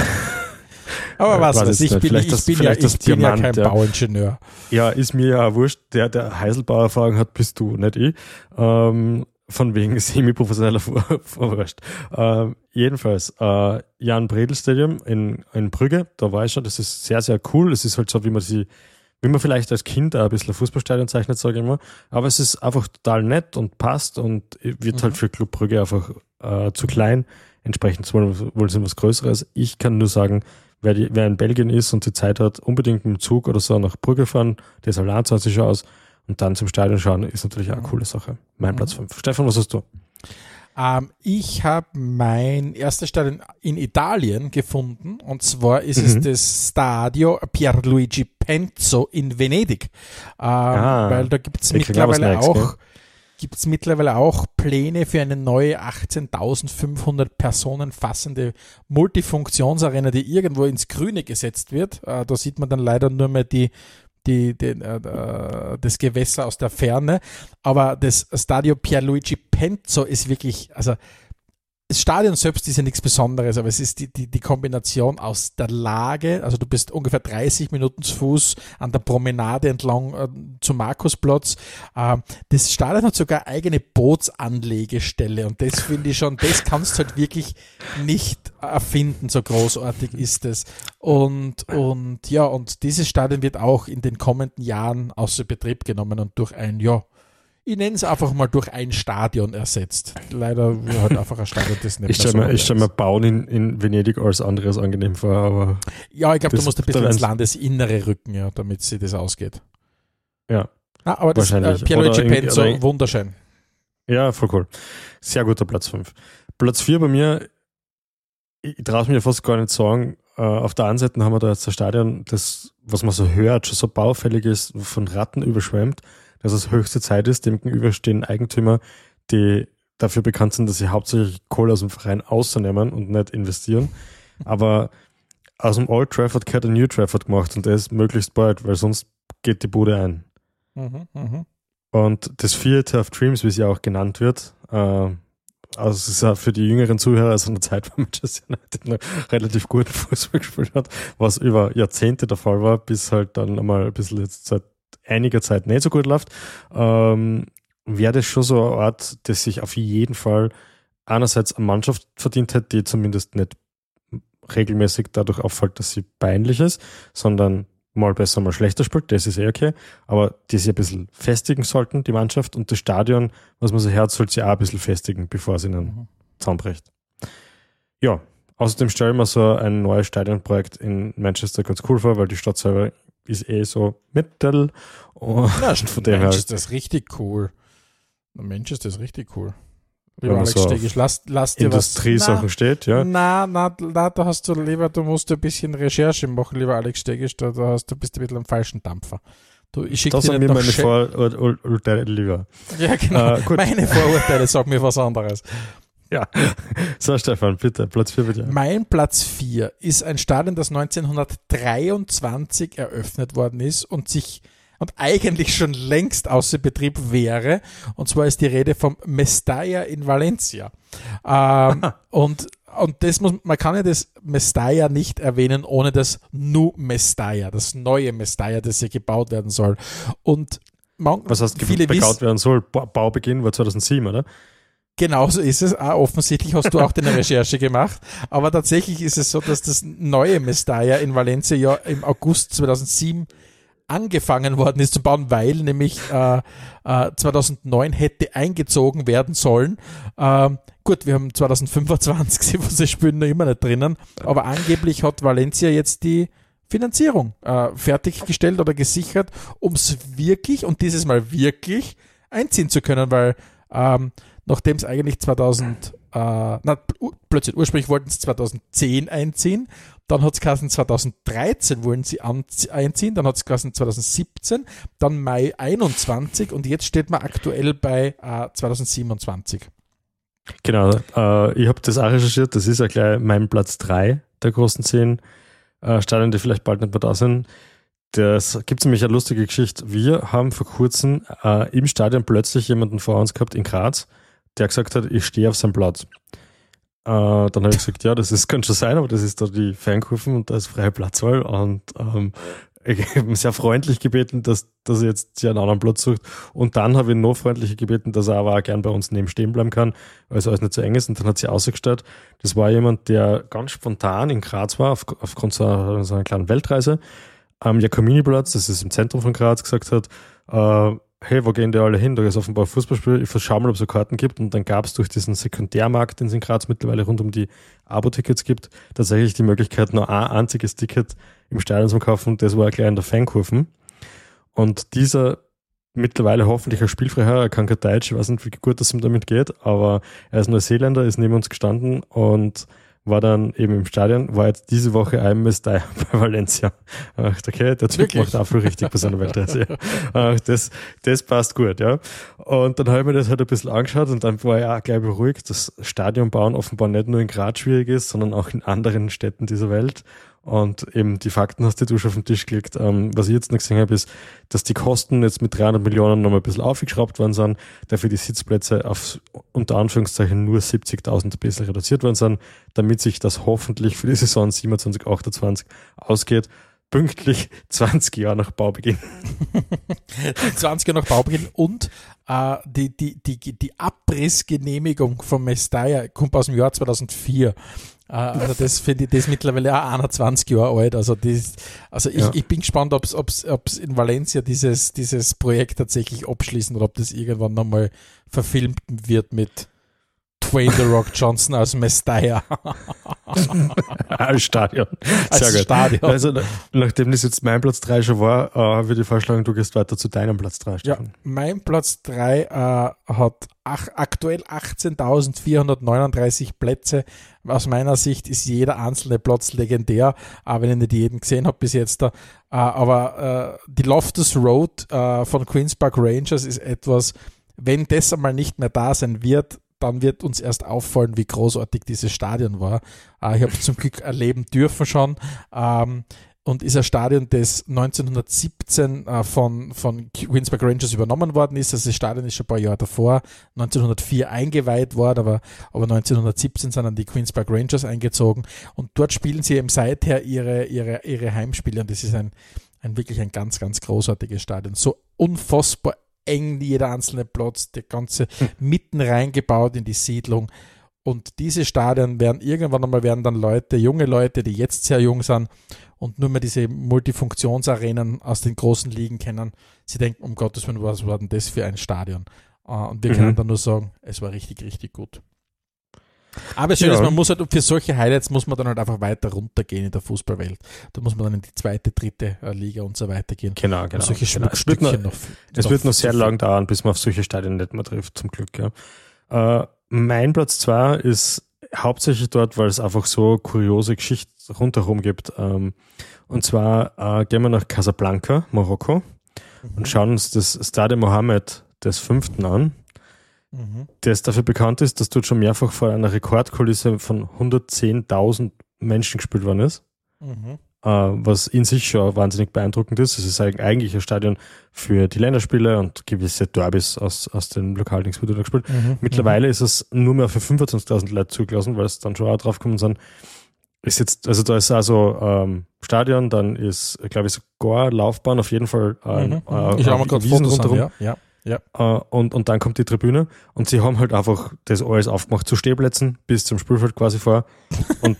Aber was weiß ich, bin, ich, das, bin, ja, ich bin ja kein ja. Bauingenieur. Ja, ist mir ja wurscht, der, der Heiselbauer-Erfahrung hat, bist du, nicht ich. Ähm, von wegen semi-professioneller Vorwurst. Äh, jedenfalls, äh, Jan-Bredl-Stadium in, in Brügge, da war ich schon, das ist sehr, sehr cool. Es ist halt so, wie man sie, wie man vielleicht als Kind auch ein bisschen ein Fußballstadion zeichnet, sage ich immer. Aber es ist einfach total nett und passt und wird mhm. halt für Club Brügge einfach äh, zu klein. Entsprechend wollen, wollen sie was Größeres. Ich kann nur sagen, wer, die, wer in Belgien ist und die Zeit hat, unbedingt mit dem Zug oder so nach Brügge fahren. Das allein zahlt sich schon aus. Und dann zum Stadion schauen, ist natürlich auch eine coole Sache. Mein mhm. Platz fünf. Stefan, was hast du? Ähm, ich habe mein erstes Stadion in Italien gefunden. Und zwar ist mhm. es das Stadio Pierluigi Penzo in Venedig. Ähm, ah, weil da gibt es mittlerweile auch gibt es mittlerweile auch Pläne für eine neue achtzehntausendfünfhundert Personen fassende Multifunktionsarena, die irgendwo ins Grüne gesetzt wird. Äh, da sieht man dann leider nur mehr die, die, die, äh, das Gewässer aus der Ferne. Aber das Stadio Pierluigi Penzo ist wirklich, also das Stadion selbst ist ja nichts Besonderes, aber es ist die, die, die Kombination aus der Lage, also du bist ungefähr dreißig Minuten zu Fuß an der Promenade entlang äh, zum Markusplatz. Äh, das Stadion hat sogar eigene Bootsanlegestelle und das finde ich schon, das kannst du halt wirklich nicht erfinden, so großartig ist es. Und, und ja, und dieses Stadion wird auch in den kommenden Jahren außer Betrieb genommen und durch ein, ja, ich nenne es einfach mal durch ein Stadion ersetzt. Leider halt einfach ein Stadion, das nicht ich stelle mir, stell mir Bauen in, in Venedig als anderes angenehm vor, aber... Ja, ich glaube, du musst ein bisschen ins Landesinnere rücken, ja, damit sie das ausgeht. Ja, ah, aber das äh, Pierluigi Penzo, wunderschön. Ja, voll cool. Sehr guter Platz fünf. Platz vier bei mir, ich, ich traue es mir fast gar nicht sagen, äh, auf der einen Seite haben wir da jetzt ein Stadion, das, was man so hört, schon so baufällig ist, von Ratten überschwemmt, dass es höchste Zeit ist. Dem gegenüber stehen Eigentümer, die dafür bekannt sind, dass sie hauptsächlich Kohle aus dem Verein ausnehmen und nicht investieren. Aber aus dem Old Trafford gehört ein New Trafford gemacht und der ist möglichst bald, weil sonst geht die Bude ein. Mhm, mh. Und das Theatre of Dreams, wie es ja auch genannt wird, äh, also es ist ja für die jüngeren Zuhörer also eine Zeit, wo Manchester United noch relativ guten Fußball gespielt hat, was über Jahrzehnte der Fall war, bis halt dann einmal ein bisschen jetzt seit einiger Zeit nicht so gut läuft, ähm, wäre das schon so eine Art, dass sich auf jeden Fall einerseits eine Mannschaft verdient hätte, die zumindest nicht regelmäßig dadurch auffällt, dass sie peinlich ist, sondern mal besser, mal schlechter spielt, das ist eh okay, aber die sich ein bisschen festigen sollten, die Mannschaft, und das Stadion, was man so hört, sollte sie auch ein bisschen festigen, bevor sie ihnen mhm. zusammenbricht. Ja, außerdem stelle ich mir so ein neues Stadionprojekt in Manchester ganz cool vor, weil die Stadt selber ist eh so mittel. Oh, ja, von dem Mensch, ist das richtig cool. Mensch, ist das richtig cool. Lieber Alex so Stegisch, lass, lass dir Industriesachen was... steht, ja. Na, na, na, da hast du lieber, du musst ein bisschen Recherche machen, lieber Alex Stegisch, da, da hast du bist ein bisschen am falschen Dampfer. Du, ich schicke dir nicht mir noch meine Vorurteile lieber. Ja, genau. Äh, gut. Meine Vorurteile, sag mir was anderes. Ja, so Stefan, bitte, Platz vier bitte. Mein Platz vier ist ein Stadion, das neunzehnhundertdreiundzwanzig eröffnet worden ist und sich und eigentlich schon längst außer Betrieb wäre. Und zwar ist die Rede vom Mestalla in Valencia. Ähm, und und das muss, man kann ja das Mestalla nicht erwähnen ohne das Nu Mestalla, das neue Mestalla, das hier gebaut werden soll. Und man, was heißt, viele gebaut werden soll? Baubeginn war zweitausendsieben, oder? Genauso ist es. Ah, offensichtlich hast du auch deine Recherche gemacht. Aber tatsächlich ist es so, dass das neue Mestalla in Valencia ja im August zweitausendsieben angefangen worden ist zu bauen, weil nämlich äh, äh, zweitausendneun hätte eingezogen werden sollen. Ähm, gut, wir haben zweitausendfünfundzwanzig, sie spielen noch immer nicht drinnen, aber angeblich hat Valencia jetzt die Finanzierung äh, fertiggestellt oder gesichert, um es wirklich und dieses Mal wirklich einziehen zu können, weil ähm, nachdem es eigentlich zweitausend, äh, na, plötzlich, ursprünglich wollten sie zweitausendzehn einziehen, dann hat es geheißen zweitausenddreizehn wollen sie einziehen, dann hat es geheißen zweitausendsiebzehn, dann Mai einundzwanzig und jetzt steht man aktuell bei äh, zweitausendsiebenundzwanzig. Genau, äh, ich habe das auch recherchiert, das ist ja gleich mein Platz drei der großen zehn äh, Stadien, die vielleicht bald nicht mehr da sind. Das gibt nämlich eine lustige Geschichte. Wir haben vor kurzem äh, im Stadion plötzlich jemanden vor uns gehabt in Graz, der gesagt hat, ich stehe auf seinem Platz. Äh, dann habe ich gesagt, ja, das ist, kann schon sein, aber das ist da die Fankurven und da ist freie Platzwahl. Und ähm, ich habe ihn sehr freundlich gebeten, dass, dass er jetzt sich einen anderen Platz sucht. Und dann habe ich ihn noch freundlicher gebeten, dass er aber auch gern bei uns neben stehen bleiben kann, weil es alles nicht so eng ist. Und dann hat sie ausgestellt, das war jemand, der ganz spontan in Graz war, auf, aufgrund so einer, so einer kleinen Weltreise, am Jakominiplatz, das ist im Zentrum von Graz, gesagt hat, äh, hey, wo gehen die alle hin? Da ist offenbar ein Fußballspiel, ich schau mal, ob es so Karten gibt. Und dann gab es durch diesen Sekundärmarkt, den es in Graz mittlerweile rund um die Abo-Tickets gibt, tatsächlich die Möglichkeit, nur ein einziges Ticket im Stadion zu kaufen. Das war gleich in der Fankurven. Und dieser mittlerweile hoffentlich ein Spielfreiherr, er kann kein Deutsch, ich weiß nicht, wie gut es ihm damit geht, aber er ist Neuseeländer, ist neben uns gestanden und war dann eben im Stadion, war jetzt diese Woche ein Mestalla bei Valencia. Ich dachte, okay, der Typ Wirklich? macht auch viel richtig bei seiner Weltreise. Ja. Das, das passt gut, ja. Und dann habe ich mir das halt ein bisschen angeschaut und dann war ich auch gleich beruhigt, dass Stadionbauen offenbar nicht nur in Graz schwierig ist, sondern auch in anderen Städten dieser Welt. Und eben die Fakten hast du schon auf den Tisch gelegt. Ähm, was ich jetzt noch gesehen habe, ist, dass die Kosten jetzt mit dreihundert Millionen nochmal ein bisschen aufgeschraubt worden sind, dafür die Sitzplätze auf unter Anführungszeichen nur siebzigtausend ein bisschen reduziert worden sind, damit sich das hoffentlich für die Saison siebenundzwanzig achtundzwanzig ausgeht. Pünktlich zwanzig Jahre nach Baubeginn. zwanzig Jahre nach Baubeginn und äh, die, die, die, die Abrissgenehmigung von Mestalla kommt aus dem Jahr zweitausendvier. Äh, also das finde ich, das ist mittlerweile auch einundzwanzig Jahre alt. Also, das, also ich, Ja. ich bin gespannt, ob es in Valencia dieses, dieses Projekt tatsächlich abschließen oder ob das irgendwann nochmal verfilmt wird mit Dwayne The Rock Johnson als Mestalla. Als Stadion. Als Sehr gut. Stadion. Also, na- nachdem das jetzt mein Platz drei schon war, äh, würde ich vorschlagen, du gehst weiter zu deinem Platz drei, Ja, Stefan. mein Platz drei äh, hat ach, aktuell achtzehntausendvierhundertneununddreißig Plätze. Aus meiner Sicht ist jeder einzelne Platz legendär, auch wenn ich nicht jeden gesehen habe bis jetzt. Da. Äh, aber äh, die Loftus Road äh, von Queen's Park Rangers ist etwas, wenn das einmal nicht mehr da sein wird, dann wird uns erst auffallen, wie großartig dieses Stadion war. Äh, ich habe es zum Glück erleben dürfen schon. Ähm, und ist ein Stadion, das neunzehnhundertsiebzehn äh, von, von Queen's Park Rangers übernommen worden ist. Also das Stadion ist schon ein paar Jahre davor, neunzehnhundertvier eingeweiht worden, aber, aber neunzehnhundertsiebzehn sind dann die Queen's Park Rangers eingezogen und dort spielen sie eben seither ihre, ihre, ihre Heimspiele und das ist ein, ein wirklich ein ganz, ganz großartiges Stadion. So unfassbar eng jeder einzelne Platz, der ganze hm. mitten reingebaut in die Siedlung. Und diese Stadien werden irgendwann einmal werden dann Leute, junge Leute, die jetzt sehr jung sind und nur mehr diese Multifunktionsarenen aus den großen Ligen kennen, sie denken, um Gottes Willen, was war denn das für ein Stadion? Und wir Mhm. können dann nur sagen, es war richtig, richtig gut. Aber schön Ja. ist, man muss halt, für solche Highlights muss man dann halt einfach weiter runtergehen in der Fußballwelt. Da muss man dann in die zweite, dritte äh, Liga und so weiter gehen. Genau, Um genau. solche genau. Es wird, Schmuckstückchen noch, noch, es wird noch sehr zu- lang dauern, bis man auf solche Stadien nicht mehr trifft, zum Glück. Ja. Äh, mein Platz zwei ist hauptsächlich dort, weil es einfach so kuriose Geschichten rundherum gibt. Ähm, und zwar äh, gehen wir nach Casablanca, Marokko, Mhm. und schauen uns das Stade Mohammed des Fünften an, Mhm. das dafür bekannt ist, dass dort schon mehrfach vor einer Rekordkulisse von hundertzehntausend Menschen gespielt worden ist. Mhm. äh, was in sich schon wahnsinnig beeindruckend ist. Es ist eigentlich ein Stadion für die Länderspiele und gewisse Derbys aus, aus den Lokaldings wurde da gespielt. Mhm. Mittlerweile ist es nur mehr für fünfundzwanzigtausend Leute zugelassen, weil es dann schon auch drauf gekommen sind. Ist jetzt, also da ist also ähm, Stadion, dann ist, glaube ich, sogar Laufbahn, auf jeden Fall äh, Mhm. äh, Ich schau mal gerade Wiesen Fotos an, rundherum. ja. Ja. Äh, und, und dann kommt die Tribüne und sie haben halt einfach das alles aufgemacht zu Stehplätzen bis zum Spielfeld quasi vor. Und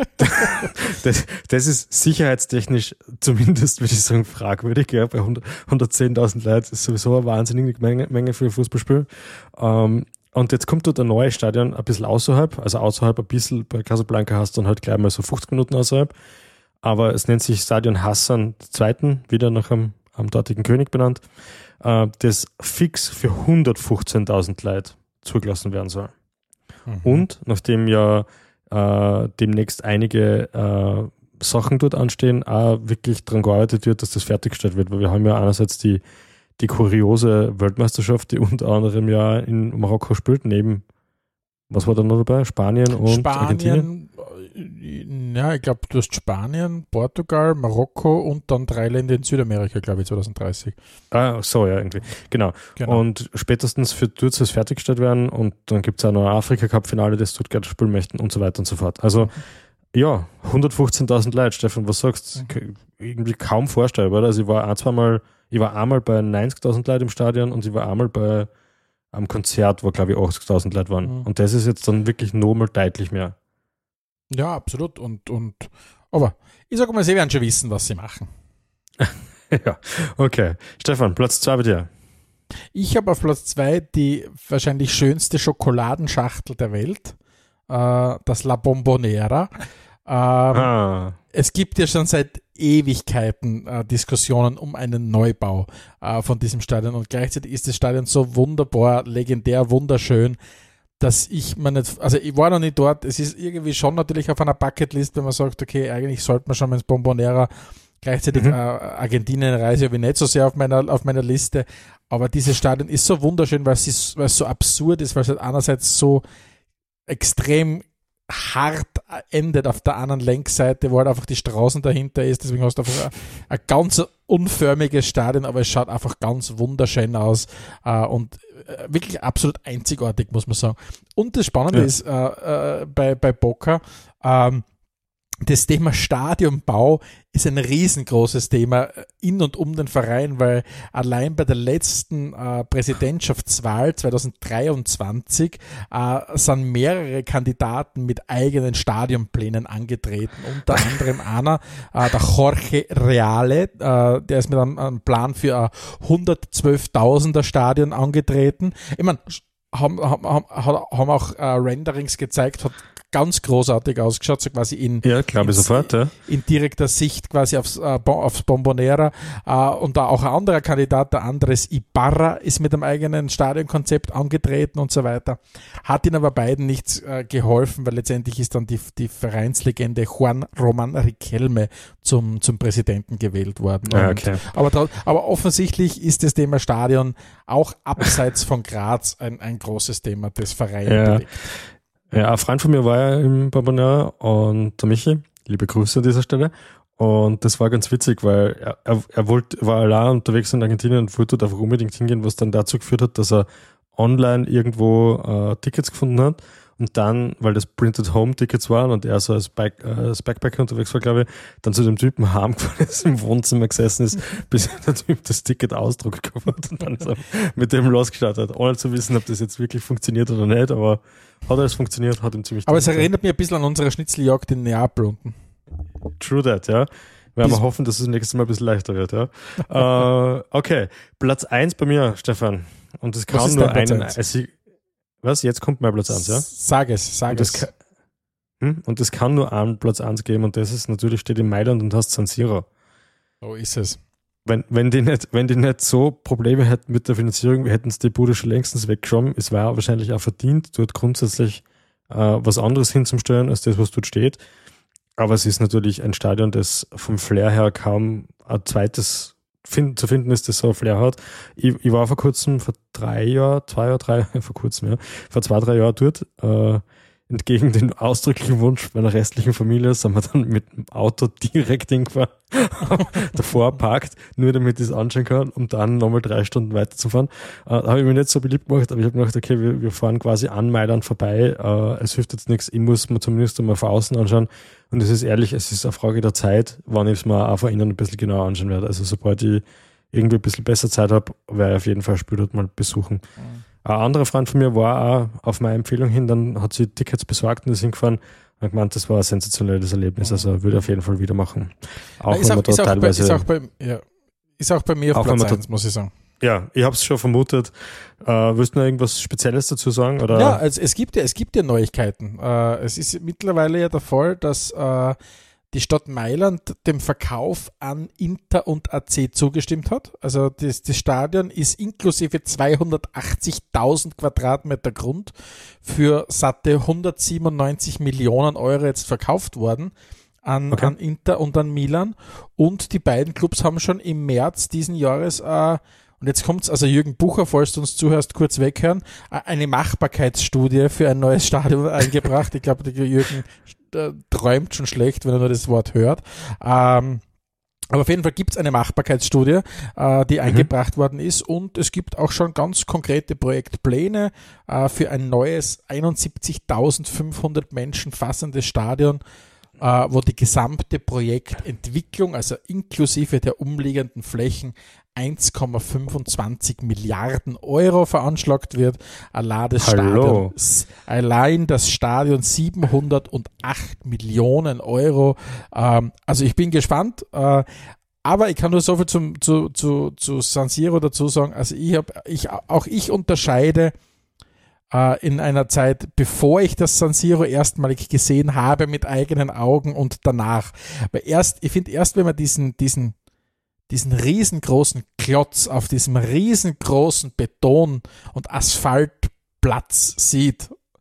das, das ist sicherheitstechnisch zumindest, würde ich sagen, fragwürdig. Ja, bei hundertzehntausend Leuten ist sowieso eine wahnsinnige Menge, Menge für ein Fußballspiel. Ähm, und jetzt kommt dort ein neues Stadion ein bisschen außerhalb, also außerhalb ein bisschen, bei Casablanca hast du dann halt gleich mal so fünfzig Minuten außerhalb. Aber es nennt sich Stadion Hassan der Zweiten, wieder nach einem, einem dortigen König benannt, äh, das fix für hundertfünfzehntausend Leute zugelassen werden soll. Mhm. Und nachdem ja äh, demnächst einige äh, Sachen dort anstehen, auch wirklich daran gearbeitet wird, dass das fertiggestellt wird, weil wir haben ja einerseits die, die kuriose Weltmeisterschaft, die unter anderem ja in Marokko spielt, neben, was war da noch dabei? Spanien und Argentinien? Spanien, ja, ich glaube, du hast Spanien, Portugal, Marokko und dann drei Länder in Südamerika, glaube ich, zwanzig dreißig. Ah, so, ja, irgendwie. Genau. Genau. Und spätestens für dort soll es fertiggestellt werden und dann gibt es auch noch ein Afrika-Cup-Finale, das dort gerne spielen möchten und so weiter und so fort. Also, ja, hundertfünfzehntausend Leute, Stefan, was sagst du? Mhm. Irgendwie kaum vorstellbar, oder? Also, ich war ein, zweimal, ich war einmal bei neunzigtausend Leuten im Stadion und ich war einmal bei einem Konzert, wo, glaube ich, achtzigtausend Leute waren. Mhm. Und das ist jetzt dann wirklich nochmal deutlich mehr. Ja, absolut. Und, und, aber ich sage mal, sie werden schon wissen, was sie machen. Ja, okay. Stefan, Platz zwei bei dir. Ich habe auf Platz zwei die wahrscheinlich schönste Schokoladenschachtel der Welt, äh, das La Bombonera. Ähm, Ah, Es gibt ja schon seit Ewigkeiten äh, Diskussionen um einen Neubau äh, von diesem Stadion und gleichzeitig ist das Stadion so wunderbar, legendär, wunderschön, dass ich mir nicht, also ich war noch nicht dort, es ist irgendwie schon natürlich auf einer Bucketlist, wenn man sagt, okay, eigentlich sollte man schon mal ins Bombonera, gleichzeitig mhm. äh, Argentinien-Reise habe ich nicht so sehr auf meiner, auf meiner Liste, aber dieses Stadion ist so wunderschön, weil es, ist, weil es so absurd ist, weil es halt einerseits so extrem hart endet auf der anderen Längsseite, wo halt einfach die Straßen dahinter ist, deswegen hast du einfach ein, ein ganz unförmiges Stadion, aber es schaut einfach ganz wunderschön aus äh, und äh, wirklich absolut einzigartig, muss man sagen. Und das Spannende ja. ist äh, äh, bei, bei Boca, ähm, das Thema Stadionbau ist ein riesengroßes Thema in und um den Verein, weil allein bei der letzten äh, Präsidentschaftswahl zwanzig dreiundzwanzig äh, sind mehrere Kandidaten mit eigenen Stadionplänen angetreten. Unter anderem einer, äh, der Jorge Reale, äh, der ist mit einem, einem Plan für ein hundertzwölftausender Stadion angetreten. Ich meine, haben, haben, haben auch äh, Renderings gezeigt, hat ganz großartig ausgeschaut, so quasi in, ja, glaube ich sofort, ja. in direkter Sicht quasi aufs, äh, aufs Bombonera. Äh, und da auch ein anderer Kandidat, der Andres Ibarra, ist mit einem eigenen Stadionkonzept angetreten und so weiter. Hat ihnen aber beiden nichts äh, geholfen, weil letztendlich ist dann die, die Vereinslegende Juan Román Riquelme zum, zum Präsidenten gewählt worden. Ja, und, okay. aber, aber offensichtlich ist das Thema Stadion auch abseits von Graz ein, ein großes Thema des Vereins. Ja. Ja, ein Freund von mir war ja im Bombonera und der Michi, liebe Grüße an dieser Stelle. Und das war ganz witzig, weil er, er, er wollte, war allein unterwegs in Argentinien und wollte dort einfach unbedingt hingehen, was dann dazu geführt hat, dass er online irgendwo äh, Tickets gefunden hat. Und dann, weil das Printed-Home-Tickets waren und er so als, Back, äh, als Backpacker unterwegs war, glaube ich, dann zu dem Typen heimgefahren ist, im Wohnzimmer gesessen ist, bis der Typ das Ticket ausdruckt gehabt hat und dann so mit dem losgestartet hat, ohne zu wissen, ob das jetzt wirklich funktioniert oder nicht, aber hat es funktioniert, hat ihm ziemlich... Aber es erinnert mich ein bisschen an unsere Schnitzeljagd in Neapel unten. True that, ja. Werden wir hoffen, dass es nächstes Mal ein bisschen leichter wird, ja. äh, okay, Platz eins bei mir, Stefan. Und es kann nur einen... Was? Jetzt kommt mein Platz eins, ja? Sag es, sag und es. Kann, hm? Und es kann nur einen Platz eins geben und das ist natürlich, steht in Mailand und hast San Siro. So ist es. Wenn, wenn, die nicht, wenn die nicht so Probleme hätten mit der Finanzierung, hätten sie die Bude schon längstens weggeschoben. Es war wahrscheinlich auch verdient, dort grundsätzlich äh, was anderes hinzustellen, als das, was dort steht. Aber es ist natürlich ein Stadion, das vom Flair her kaum ein zweites Find, zu finden ist, das so ein Flair hat. Ich, ich war vor kurzem, vor drei Jahren, zwei Jahre, drei Jahre, vor kurzem, ja, vor zwei, drei Jahren dort, äh, entgegen dem ausdrücklichen Wunsch meiner restlichen Familie, sind wir dann mit dem Auto direkt hingefahren, davor parkt, nur damit ich es anschauen kann, um dann nochmal drei Stunden weiterzufahren. Äh, da habe ich mir nicht so beliebt gemacht, aber ich habe gedacht, okay, wir, wir fahren quasi an Mailand vorbei, äh, es hilft jetzt nichts, ich muss mir zumindest einmal von außen anschauen. Und es ist ehrlich, es ist eine Frage der Zeit, wann ich es mir auch von innen ein bisschen genauer anschauen werde. Also sobald ich irgendwie ein bisschen besser Zeit habe, werde ich auf jeden Fall Spiel dort mal besuchen. Mhm. Ein anderer Freund von mir war auch auf meine Empfehlung hin, dann hat sie Tickets besorgt und ist hingefahren und gemeint, das war ein sensationelles Erlebnis, also würde ich auf jeden Fall wieder machen. Auch ist, wenn auch, man ist, auch teilweise, bei, ist, auch bei, ja, ist auch bei mir auf Platz eins, muss ich sagen. Ja, ich habe es schon vermutet. Äh, willst du noch irgendwas Spezielles dazu sagen? Oder? Ja, also es gibt ja, es gibt ja Neuigkeiten. Äh, es ist mittlerweile ja der Fall, dass äh, die Stadt Mailand dem Verkauf an Inter und A C zugestimmt hat. Also das, das Stadion ist inklusive zweihundertachtzigtausend Quadratmeter Grund für satte hundertsiebenundneunzig Millionen Euro jetzt verkauft worden an, okay. an Inter und an Milan. Und die beiden Clubs haben schon im März diesen Jahres äh, und jetzt kommt's, also Jürgen Bucher, falls du uns zuhörst, kurz weghören, eine Machbarkeitsstudie für ein neues Stadion eingebracht. Ich glaube, der Jürgen äh, träumt schon schlecht, wenn er nur das Wort hört. Ähm, aber auf jeden Fall gibt's eine Machbarkeitsstudie, äh, die mhm. eingebracht worden ist und es gibt auch schon ganz konkrete Projektpläne äh, für ein neues einundsiebzigtausendfünfhundert Menschen fassendes Stadion, äh, wo die gesamte Projektentwicklung, also inklusive der umliegenden Flächen, eins Komma fünfundzwanzig Milliarden Euro veranschlagt wird. Allein das Stadion, allein das Stadion siebenhundertacht Millionen Euro. Ähm, also ich bin gespannt. Äh, aber ich kann nur so viel zum, zu, zu, zu San Siro dazu sagen. Also ich habe, ich, auch ich unterscheide äh, in einer Zeit, bevor ich das San Siro erstmalig gesehen habe mit eigenen Augen und danach. Weil erst, ich finde erst, wenn man diesen, diesen diesen riesengroßen Klotz auf diesem riesengroßen Beton- und Asphaltplatz sieht,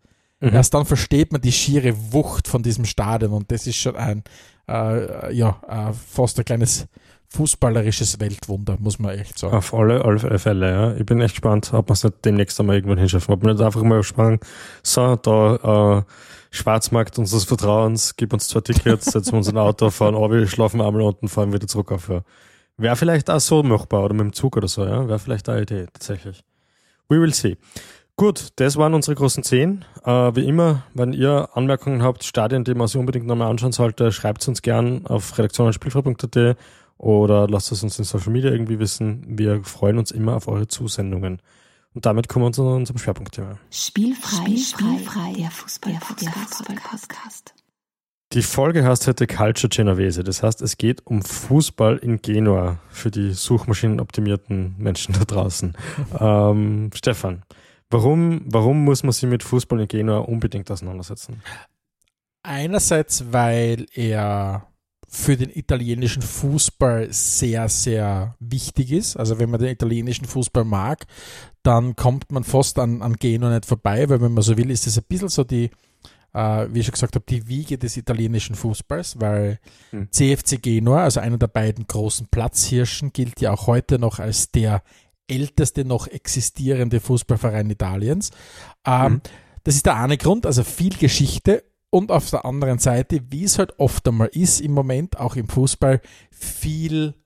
Mhm. Erst dann versteht man die schiere Wucht von diesem Stadion und das ist schon ein, äh, ja, äh, fast ein kleines fußballerisches Weltwunder, muss man echt sagen. Auf alle, alle Fälle, ja. Ich bin echt gespannt, ob wir es nicht demnächst einmal irgendwann hinschaffen. Ob wir nicht einfach mal sparen, so, da, äh, Schwarzmarkt unseres Vertrauens, gib uns zwei Tickets, setzen wir uns in ein Auto, fahren runter, schlafen einmal unten, fahren wieder zurück auf. Ja. Wäre vielleicht auch so machbar, oder mit dem Zug oder so, ja. Wäre vielleicht eine Idee, tatsächlich. We will see. Gut, das waren unsere großen zehn. Äh, wie immer, wenn ihr Anmerkungen habt, Stadien, die man sich unbedingt nochmal anschauen sollte, schreibt es uns gern auf redaktion punkt spielfrei punkt a t oder lasst es uns in Social Media irgendwie wissen. Wir freuen uns immer auf eure Zusendungen. Und damit kommen wir zu unserem Schwerpunktthema. Spielfrei, Spielfrei, der Fußball-Podcast. Die Folge heißt heute Calcio Genovese. Das heißt, es geht um Fußball in Genua für die suchmaschinenoptimierten Menschen da draußen. ähm, Stefan, warum, warum muss man sich mit Fußball in Genua unbedingt auseinandersetzen? Einerseits, weil er für den italienischen Fußball sehr, sehr wichtig ist. Also wenn man den italienischen Fußball mag, dann kommt man fast an, an Genua nicht vorbei, weil wenn man so will, ist es ein bisschen so die, äh, wie ich schon gesagt habe, die Wiege des italienischen Fußballs, weil hm. C F C Genua, also einer der beiden großen Platzhirschen, gilt ja auch heute noch als der älteste noch existierende Fußballverein Italiens. Ähm, hm. Das ist der eine Grund, also viel Geschichte. Und auf der anderen Seite, wie es halt oft einmal ist im Moment, auch im Fußball, viel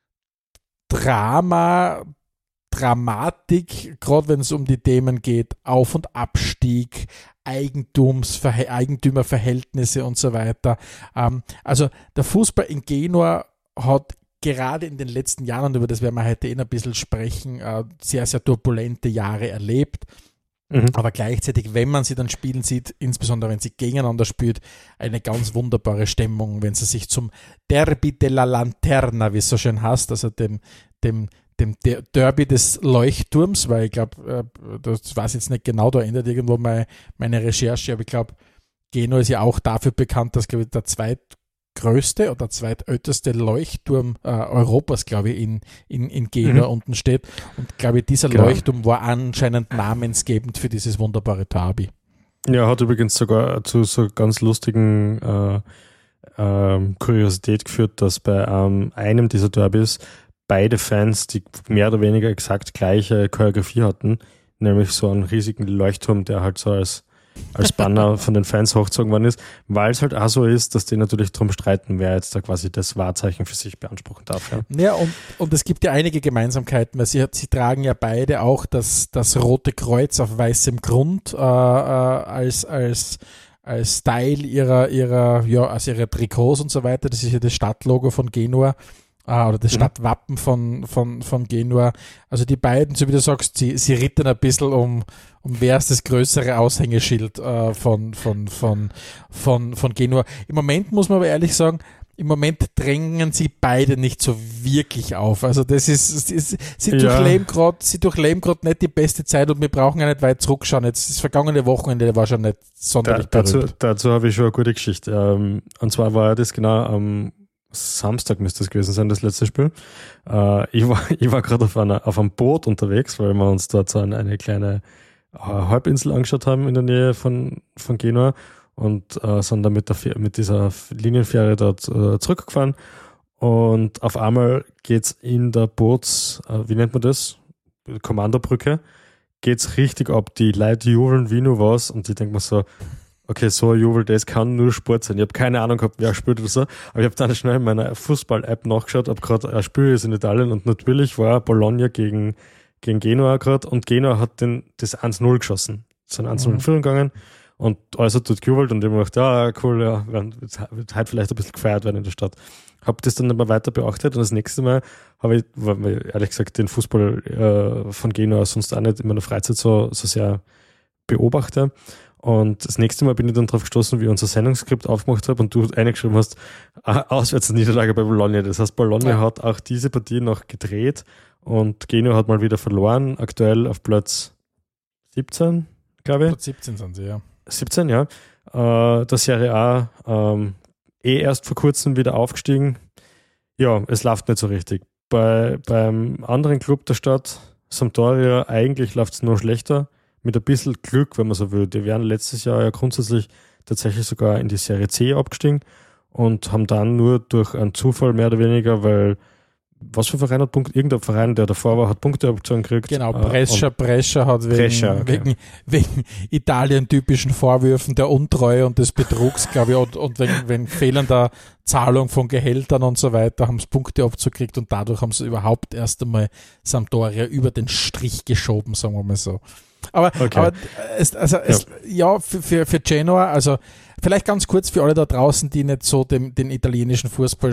Drama, Dramatik, gerade wenn es um die Themen geht, Auf- und Abstieg, Eigentums, Eigentümerverhältnisse und so weiter. Ähm, also der Fußball in Genua hat gerade in den letzten Jahren, und über das werden wir heute eh ein bisschen sprechen, äh, sehr, sehr turbulente Jahre erlebt. Mhm. Aber gleichzeitig, wenn man sie dann spielen sieht, insbesondere wenn sie gegeneinander spielt, eine ganz wunderbare Stimmung, wenn sie sich zum Derby della Lanterna, wie es so schön heißt, also dem, dem, dem Derby des Leuchtturms, weil ich glaube, das weiß jetzt nicht genau, da ändert irgendwo meine, meine Recherche, aber ich glaube, Genua ist ja auch dafür bekannt, dass, glaube ich, der zweitgrößte oder zweitälteste Leuchtturm äh, Europas, glaube ich, in, in, in Genua mhm. unten steht. Und glaube ich, dieser genau. Leuchtturm war anscheinend namensgebend für dieses wunderbare Derby. Ja, hat übrigens sogar zu so ganz lustigen äh, äh, Kuriosität geführt, dass bei ähm, einem dieser Derbys beide Fans die mehr oder weniger exakt gleiche Choreografie hatten, nämlich so einen riesigen Leuchtturm, der halt so als als Banner von den Fans hochgezogen worden ist, weil es halt auch so ist, dass die natürlich drum streiten, wer jetzt da quasi das Wahrzeichen für sich beanspruchen darf. Ja, ja und, und es gibt ja einige Gemeinsamkeiten, weil sie, sie tragen ja beide auch das, das Rote Kreuz auf weißem Grund äh, äh, als, als, als Style ihrer, ihrer, ja, also ihrer Trikots und so weiter. Das ist ja das Stadtlogo von Genua. Ah, oder das mhm. Stadtwappen von, von, von Genua. Also die beiden, so wie du sagst, sie, sie rittern ein bisschen um, um wer ist das größere Aushängeschild äh, von, von, von, von, von Genua. Im Moment muss man aber ehrlich sagen, im Moment drängen sie beide nicht so wirklich auf. Also das ist, ist sie ja. durchleben gerade, sie durchleben gerade nicht die beste Zeit und wir brauchen ja nicht weit zurückschauen. Jetzt das vergangene Wochenende war schon nicht sonderlich da, berühmt. Dazu, dazu habe ich schon eine gute Geschichte. Ähm, und zwar war das genau am Samstag müsste es gewesen sein, das letzte Spiel. Äh, ich war, ich war gerade auf, auf einem Boot unterwegs, weil wir uns dort so eine, eine kleine äh, Halbinsel angeschaut haben in der Nähe von, von Genua und äh, sind dann mit, der, mit dieser Linienfähre dort äh, zurückgefahren. Und auf einmal geht's in der Boots, äh, wie nennt man das? Kommandobrücke, geht's richtig ab. Die Leute jubeln wie nur was und ich denke mir so, okay, so ein Jubel, das kann nur Sport sein. Ich habe keine Ahnung gehabt, wer spielt oder so, aber ich habe dann schnell in meiner Fußball-App nachgeschaut, ob gerade ein Spiel ist in Italien und natürlich war Bologna gegen, gegen Genua gerade und Genua hat den, das eins null geschossen. Sind eins null in Führung gegangen und alles hat dort gejubelt und ich habe gedacht, ja, cool, ja, wird halt vielleicht ein bisschen gefeiert werden in der Stadt. Habe das dann aber weiter beachtet und das nächste Mal habe ich, weil ich ehrlich gesagt den Fußball äh, von Genua sonst auch nicht in meiner Freizeit so, so sehr beobachte. Und das nächste Mal bin ich dann drauf gestoßen, wie ich unser Sendungsskript aufgemacht habe und du eingeschrieben hast, Auswärtsniederlage bei Bologna. Das heißt, Bologna ja. hat auch diese Partie noch gedreht und Genua hat mal wieder verloren, aktuell auf Platz siebzehn, glaube ich. Platz siebzehn sind sie, ja. siebzehn, ja. Äh, der Serie A ähm, eh erst vor kurzem wieder aufgestiegen. Ja, es läuft nicht so richtig. Bei, beim anderen Club der Stadt, Sampdoria, eigentlich läuft es nur schlechter. mit ein bisschen Glück, wenn man so will. Die wären letztes Jahr ja grundsätzlich tatsächlich sogar in die Serie C abgestiegen und haben dann nur durch einen Zufall mehr oder weniger, weil was für ein Verein hat Punkte? Irgendein Verein, der davor war, hat Punkteoption gekriegt. Genau, Brescia, Brescia hat wegen, Brescia, okay. wegen, wegen Italien-typischen Vorwürfen der Untreue und des Betrugs, glaube ich, und, und wegen, wegen fehlender Zahlung von Gehältern und so weiter, haben sie Punkteoption gekriegt und dadurch haben sie überhaupt erst einmal Sampdoria über den Strich geschoben, sagen wir mal so. Aber, okay. aber es, also es, ja, ja für, für, für Genoa, also vielleicht ganz kurz für alle da draußen, die nicht so dem, den italienischen Fußball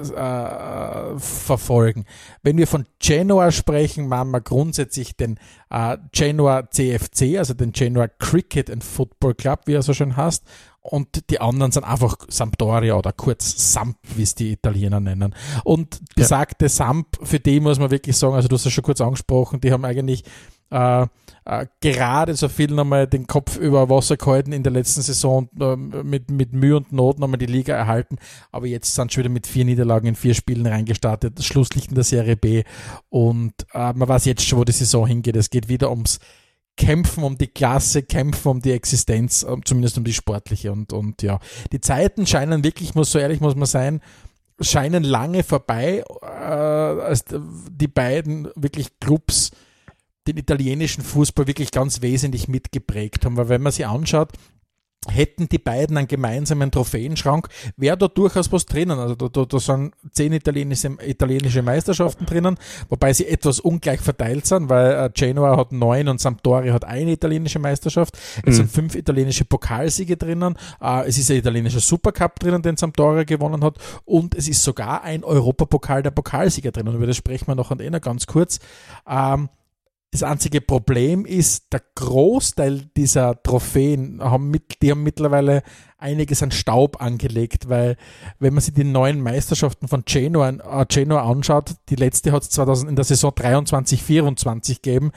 äh, verfolgen. Wenn wir von Genoa sprechen, machen wir grundsätzlich den äh, Genoa C F C, also den Genoa Cricket and Football Club, wie er so schön heißt. Und die anderen sind einfach Sampdoria oder kurz Samp, wie es die Italiener nennen. Und besagte ja. Samp, für die muss man wirklich sagen, also du hast es schon kurz angesprochen, die haben eigentlich Äh, äh, gerade so viel nochmal den Kopf über Wasser gehalten in der letzten Saison, äh, mit, mit Mühe und Not nochmal die Liga erhalten, aber jetzt sind schon wieder mit vier Niederlagen in vier Spielen reingestartet, das Schlusslicht in der Serie B und äh, man weiß jetzt schon, wo die Saison hingeht. Es geht wieder ums Kämpfen um die Klasse, Kämpfen um die Existenz, äh, zumindest um die sportliche und, und ja, die Zeiten scheinen wirklich, muss so ehrlich muss man sein, scheinen lange vorbei, äh, als die beiden wirklich Clubs den italienischen Fußball wirklich ganz wesentlich mitgeprägt haben, weil wenn man sich anschaut, hätten die beiden einen gemeinsamen Trophäenschrank, wäre da durchaus was drinnen. Also da, da, da sind zehn italienische, italienische Meisterschaften drinnen, wobei sie etwas ungleich verteilt sind, weil äh, Genoa hat neun und Sampdoria hat eine italienische Meisterschaft. Es mhm. sind fünf italienische Pokalsiege drinnen. Äh, es ist ein italienischer Supercup drinnen, den Sampdoria gewonnen hat, und es ist sogar ein Europapokal der Pokalsieger drinnen. Über das sprechen wir noch an einer ganz kurz. Ähm, Das einzige Problem ist, der Großteil dieser Trophäen haben mit, die haben mittlerweile einiges an Staub angelegt, weil wenn man sich die neuen Meisterschaften von Genoa, äh, Genoa anschaut, die letzte hat es zweitausend in der Saison dreiundzwanzig vierundzwanzig gegeben,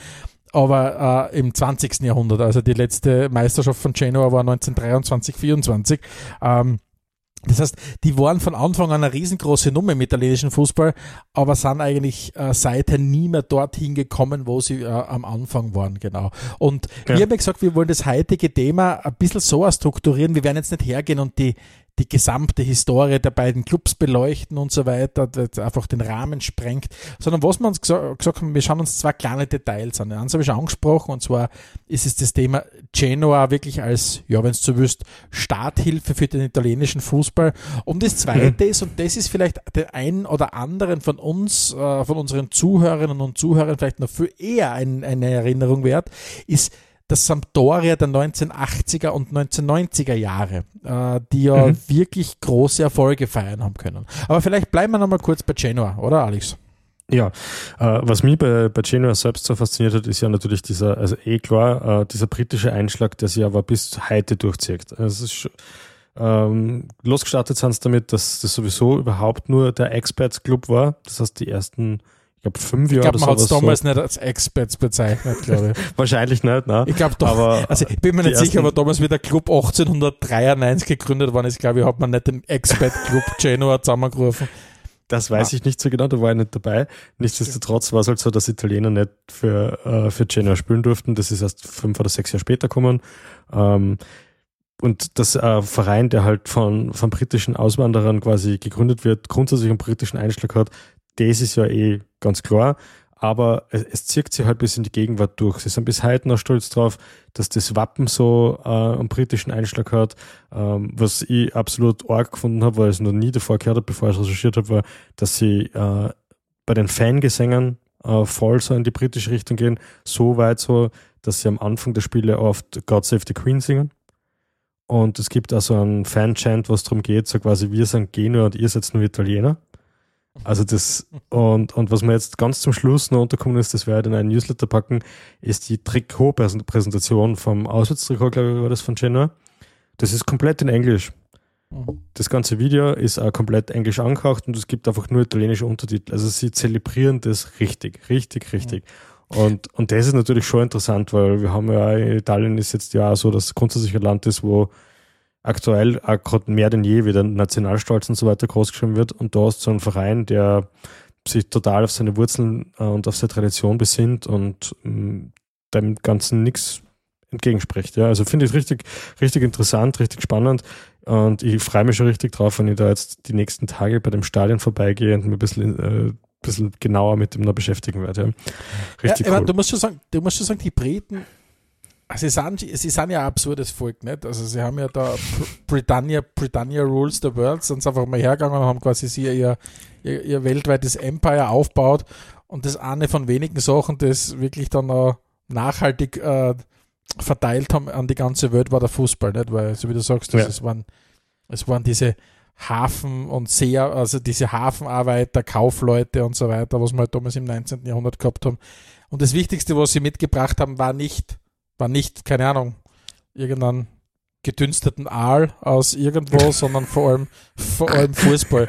aber äh, im zwanzigsten Jahrhundert, also die letzte Meisterschaft von Genoa war neunzehnhundertdreiundzwanzig vierundzwanzig. Ähm, Das heißt, die waren von Anfang an eine riesengroße Nummer im italienischen Fußball, aber sind eigentlich äh, seither nie mehr dorthin gekommen, wo sie äh, am Anfang waren, genau. Und ja. wir haben ja gesagt, wir wollen das heutige Thema ein bisschen so strukturieren, wir werden jetzt nicht hergehen und die die gesamte Historie der beiden Clubs beleuchten und so weiter, das einfach den Rahmen sprengt, sondern was wir uns gesagt, gesagt haben, wir schauen uns zwei kleine Details an. Eins habe ich schon angesprochen, und zwar ist es das Thema Genoa wirklich als, ja, wenn es so wüsst, Starthilfe für den italienischen Fußball. Und das Zweite ist, und das ist vielleicht den einen oder anderen von uns, äh, von unseren Zuhörerinnen und Zuhörern vielleicht noch viel eher ein, eine Erinnerung wert, ist das Sampdoria der neunzehnhundertachtziger und neunzehnhundertneunziger Jahre, äh, die ja mhm. wirklich große Erfolge feiern haben können. Aber vielleicht bleiben wir noch mal kurz bei Genoa, oder Alex? Ja, äh, was mich bei, bei Genoa selbst so fasziniert hat, ist ja natürlich dieser, also eh klar, äh, dieser britische Einschlag, der sich aber bis heute durchzieht. Also es ist ähm, losgestartet sind sie damit, dass das sowieso überhaupt nur der Experts-Club war. Das heißt, die ersten Ich glaube, fünf Jahre. Ich glaube, man hat es damals so. nicht als Experts bezeichnet, glaube ich. Wahrscheinlich nicht, ne? Ich glaube doch. Aber also ich bin mir nicht sicher, aber damals, wie der Club achtzehnhundertdreiundneunzig gegründet worden ist, glaube ich, hat man nicht den Expert-Club Genoa zusammengerufen. Das weiß ah. ich nicht so genau, da war ich nicht dabei. Nichtsdestotrotz war es halt so, dass Italiener nicht für, äh, für Genoa spielen durften. Das ist erst fünf oder sechs Jahre später gekommen. Ähm, Und das äh, Verein, der halt von, von britischen Auswanderern quasi gegründet wird, grundsätzlich einen britischen Einschlag hat, das ist ja eh ganz klar, aber es, es zieht sich halt bis in die Gegenwart durch. Sie sind bis heute noch stolz drauf, dass das Wappen so äh, einen britischen Einschlag hat. Ähm, was ich absolut arg gefunden habe, weil ich es noch nie davor gehört habe, bevor ich recherchiert habe, war, dass sie äh, bei den Fangesängen äh, voll so in die britische Richtung gehen, so weit so, dass sie am Anfang der Spiele oft God Save the Queen singen. Und es gibt also einen Fan-Chant, was darum geht, so quasi, wir sind Genua und ihr seid nur Italiener. Also das, und, und was mir jetzt ganz zum Schluss noch unterkommen ist, das werde ich in einen Newsletter packen, ist die Trikot-Präsentation vom Auswärtstrikot, glaube ich, war das von Genoa. Das ist komplett in Englisch. Das ganze Video ist auch komplett englisch angehaucht und es gibt einfach nur italienische Untertitel. Also sie zelebrieren das richtig, richtig, richtig. Und, und das ist natürlich schon interessant, weil wir haben ja, Italien ist jetzt ja auch so, dass es grundsätzlich ein Land ist, wo aktuell auch gerade mehr denn je wieder Nationalstolz und so weiter großgeschrieben wird. Und da hast du so einen Verein, der sich total auf seine Wurzeln äh, und auf seine Tradition besinnt und mh, dem Ganzen nichts entgegenspricht. Ja, also finde ich richtig, richtig interessant, richtig spannend und ich freue mich schon richtig drauf, wenn ich da jetzt die nächsten Tage bei dem Stadion vorbeigehe und mir ein bisschen, äh, bisschen genauer mit dem noch beschäftigen werde. Ja. Richtig ja, cool. Meine, du musst schon sagen, du musst schon sagen, die Briten, sie sind, sie sind ja ein absurdes Volk, nicht? Also sie haben ja da Britannia, Britannia rules the world, sind einfach mal hergegangen und haben quasi sie ihr, ihr, ihr weltweites Empire aufgebaut und das eine von wenigen Sachen, das wirklich dann auch nachhaltig äh, verteilt haben an die ganze Welt, war der Fußball, nicht? Weil, so wie du sagst, das, ja. es, waren, es waren diese Hafen- und Seher, also diese Hafenarbeiter, Kaufleute und so weiter, was wir halt damals im neunzehnten Jahrhundert gehabt haben. Und das Wichtigste, was sie mitgebracht haben, war nicht war nicht, keine Ahnung, irgendeinen gedünsteten Aal aus irgendwo, sondern vor allem, vor allem Fußball.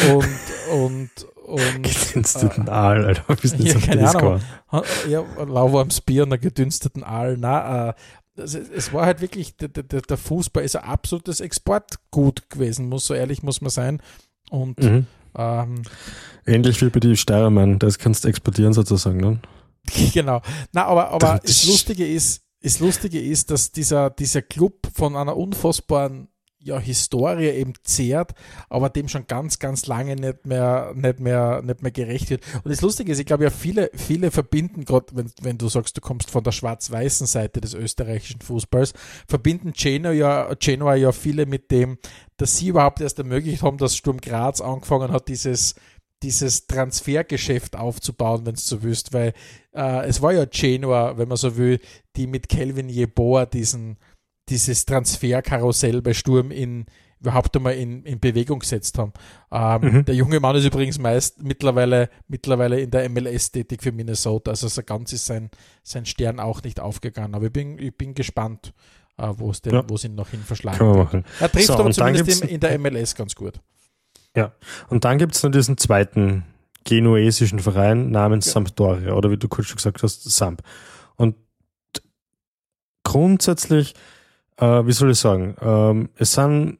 Und, und, und gedünsteten äh, Aal, Alter. Bist ja, keine Ahnung. Ja, lauwarmes Bier und einen gedünsteten Aal. Na, äh, es, es war halt wirklich, der, der, der Fußball ist ein absolutes Exportgut gewesen, muss so ehrlich muss man sein. Und mhm. ähm, ähnlich wie bei die Steiermann, das kannst du exportieren sozusagen, ne? Genau. Na, aber, aber das Lustige ist, Das Lustige ist, dass dieser, dieser Club von einer unfassbaren ja, Historie eben zehrt, aber dem schon ganz, ganz lange nicht mehr, nicht mehr, nicht mehr gerecht wird. Und das Lustige ist, ich glaube ja, viele, viele verbinden, gerade wenn, wenn du sagst, du kommst von der schwarz-weißen Seite des österreichischen Fußballs, verbinden Genoa ja, Genoa ja viele mit dem, dass sie überhaupt erst ermöglicht haben, dass Sturm Graz angefangen hat, dieses dieses Transfergeschäft aufzubauen, wenn du so willst, weil äh, es war ja Genoa, wenn man so will, die mit Kelvin Jeboa diesen, dieses Transferkarussell bei Sturm in, überhaupt einmal in, in Bewegung gesetzt haben. Ähm, mhm. Der junge Mann ist übrigens meist mittlerweile, mittlerweile in der M L S tätig für Minnesota, also so ganz ist sein, sein Stern auch nicht aufgegangen, aber ich bin, ich bin gespannt, äh, wo es ja. ihn noch hin verschlagen Kann man machen. Er trifft so, aber zumindest in, in der M L S ganz gut. Ja, und dann gibt es noch diesen zweiten genuesischen Verein namens ja. Sampdoria, oder wie du kurz schon gesagt hast, Samp. Und grundsätzlich, äh, wie soll ich sagen, ähm, es sind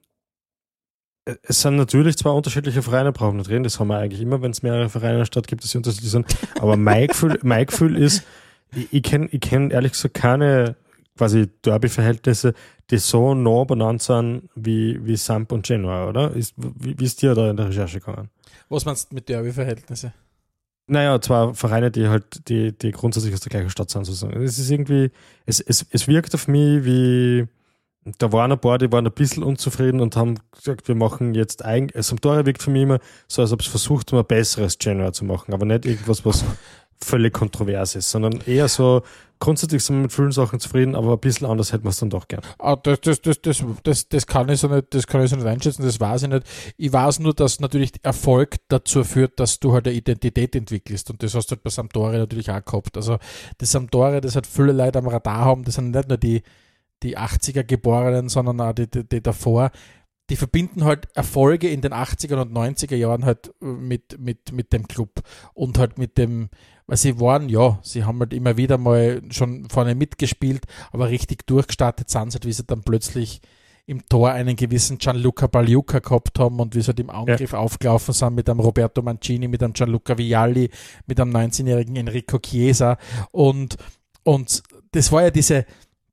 es sind natürlich zwei unterschiedliche Vereine, brauchen wir nicht reden, das haben wir eigentlich immer, wenn es mehrere Vereine in der Stadt gibt, dass sie unterschiedlich sind, aber mein Gefühl, mein Gefühl ist, ich, ich kenne ich kenn ehrlich gesagt keine quasi Derby-Verhältnisse, die so nah benannt sind wie, wie Samp und Genoa, oder? Ist, wie, wie ist dir da in der Recherche gegangen? Was meinst du mit Derby-Verhältnisse? Naja, zwei Vereine, die halt, die, die grundsätzlich aus der gleichen Stadt sind, sozusagen. Es ist irgendwie, es, es, es wirkt auf mich wie, da waren ein paar, die waren ein bisschen unzufrieden und haben gesagt, wir machen jetzt eigentlich, Sampdoria wirkt für mich immer so, als ob es versucht, um ein besseres Genoa zu machen, aber nicht irgendwas, was völlig kontrovers ist, sondern eher so, grundsätzlich sind wir mit vielen Sachen zufrieden, aber ein bisschen anders hätten wir es dann doch gern. Ah, das, das, das, das, das, das kann ich so nicht, das kann ich so nicht einschätzen, das weiß ich nicht. Ich weiß nur, dass natürlich Erfolg dazu führt, dass du halt eine Identität entwickelst und das hast du halt bei Sampdoria natürlich auch gehabt. Also das Sampdoria, das hat viele Leute am Radar haben, das sind nicht nur die, die achtziger Geborenen, sondern auch die, die, die davor. Die verbinden halt Erfolge in den achtziger und neunziger Jahren halt mit, mit, mit dem Club und halt mit dem, weil sie waren, ja, sie haben halt immer wieder mal schon vorne mitgespielt, aber richtig durchgestartet sind sie halt, wie sie dann plötzlich im Tor einen gewissen Gianluca Pagliuca gehabt haben und wie sie halt im Angriff ja. aufgelaufen sind mit einem Roberto Mancini, mit einem Gianluca Vialli, mit einem neunzehnjährigen Enrico Chiesa und, und das war ja diese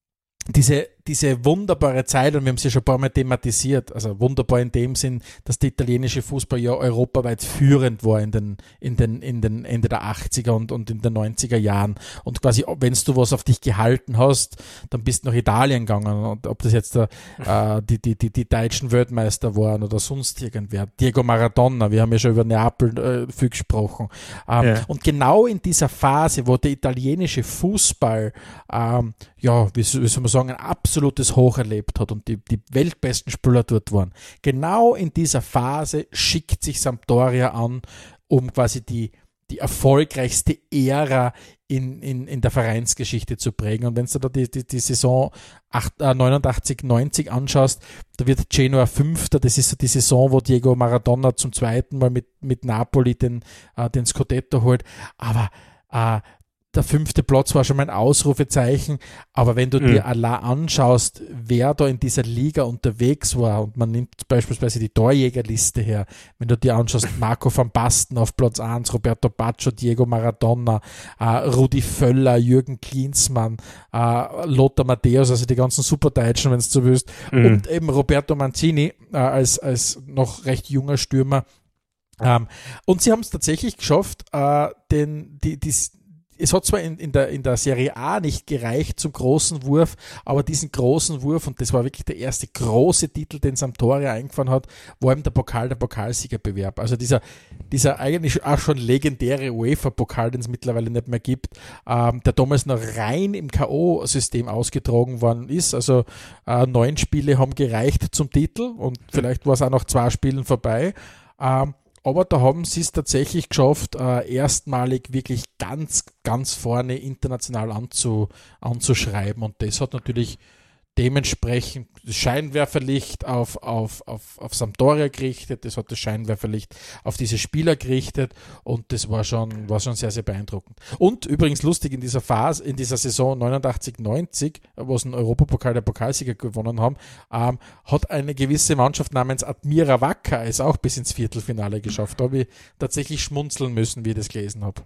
Diese, diese wunderbare Zeit, und wir haben sie schon ein paar Mal thematisiert, also wunderbar in dem Sinn, dass der italienische Fußball ja europaweit führend war in den, in den, in den Ende der achtziger und, und in den neunziger Jahren. Und quasi, wenn du was auf dich gehalten hast, dann bist du nach Italien gegangen. Und ob das jetzt der, äh, die, die, die, die deutschen Weltmeister waren oder sonst irgendwer. Diego Maradona, wir haben ja schon über Neapel äh, viel gesprochen. Ähm, ja. Und genau in dieser Phase, wo der italienische Fußball, ähm, ja, wie, wie soll man sagen, ein absolutes Hoch erlebt hat und die, die weltbesten Spieler dort waren. Genau in dieser Phase schickt sich Sampdoria an, um quasi die, die erfolgreichste Ära in, in, in der Vereinsgeschichte zu prägen. Und wenn du da die, die, die Saison neunundachtzig neunzig anschaust, da wird Genoa Fünfter. Das ist so die Saison, wo Diego Maradona zum zweiten Mal mit, mit Napoli den, äh, den Scudetto holt. Aber äh, der fünfte Platz war schon mal ein Ausrufezeichen, aber wenn du mhm. dir allein anschaust, wer da in dieser Liga unterwegs war, und man nimmt beispielsweise die Torjägerliste her, wenn du dir anschaust, Marco van Basten auf Platz eins, Roberto Baggio, Diego Maradona, äh, Rudi Völler, Jürgen Klinsmann, äh, Lothar Matthäus, also die ganzen Superdeutschen, wenn du so willst, mhm. und eben Roberto Mancini äh, als, als noch recht junger Stürmer. Ähm, und sie haben es tatsächlich geschafft, äh, den, die, die, es hat zwar in, in, der, in der Serie A nicht gereicht zum großen Wurf, aber diesen großen Wurf, und das war wirklich der erste große Titel, den Sampdoria eingefahren hat, war eben der Pokal, der Pokalsiegerbewerb. Also dieser, dieser eigentlich auch schon legendäre UEFA-Pokal, den es mittlerweile nicht mehr gibt, ähm, der damals noch rein im K O-System ausgetragen worden ist. Also äh, neun Spiele haben gereicht zum Titel und vielleicht war es auch nach zwei Spielen vorbei. Ähm, Aber da haben sie es tatsächlich geschafft, äh, erstmalig wirklich ganz, ganz vorne international anzu, anzuschreiben. Und das hat natürlich dementsprechend das Scheinwerferlicht auf, auf, auf, auf Sampdoria gerichtet, das hat das Scheinwerferlicht auf diese Spieler gerichtet und das war schon, war schon sehr, sehr beeindruckend. Und übrigens lustig, in dieser Phase, in dieser Saison neunundachtzig neunzig, wo sie einen Europapokal der Pokalsieger gewonnen haben, ähm, hat eine gewisse Mannschaft namens Admira Wacker es auch bis ins Viertelfinale geschafft. Da habe ich tatsächlich schmunzeln müssen, wie ich das gelesen habe.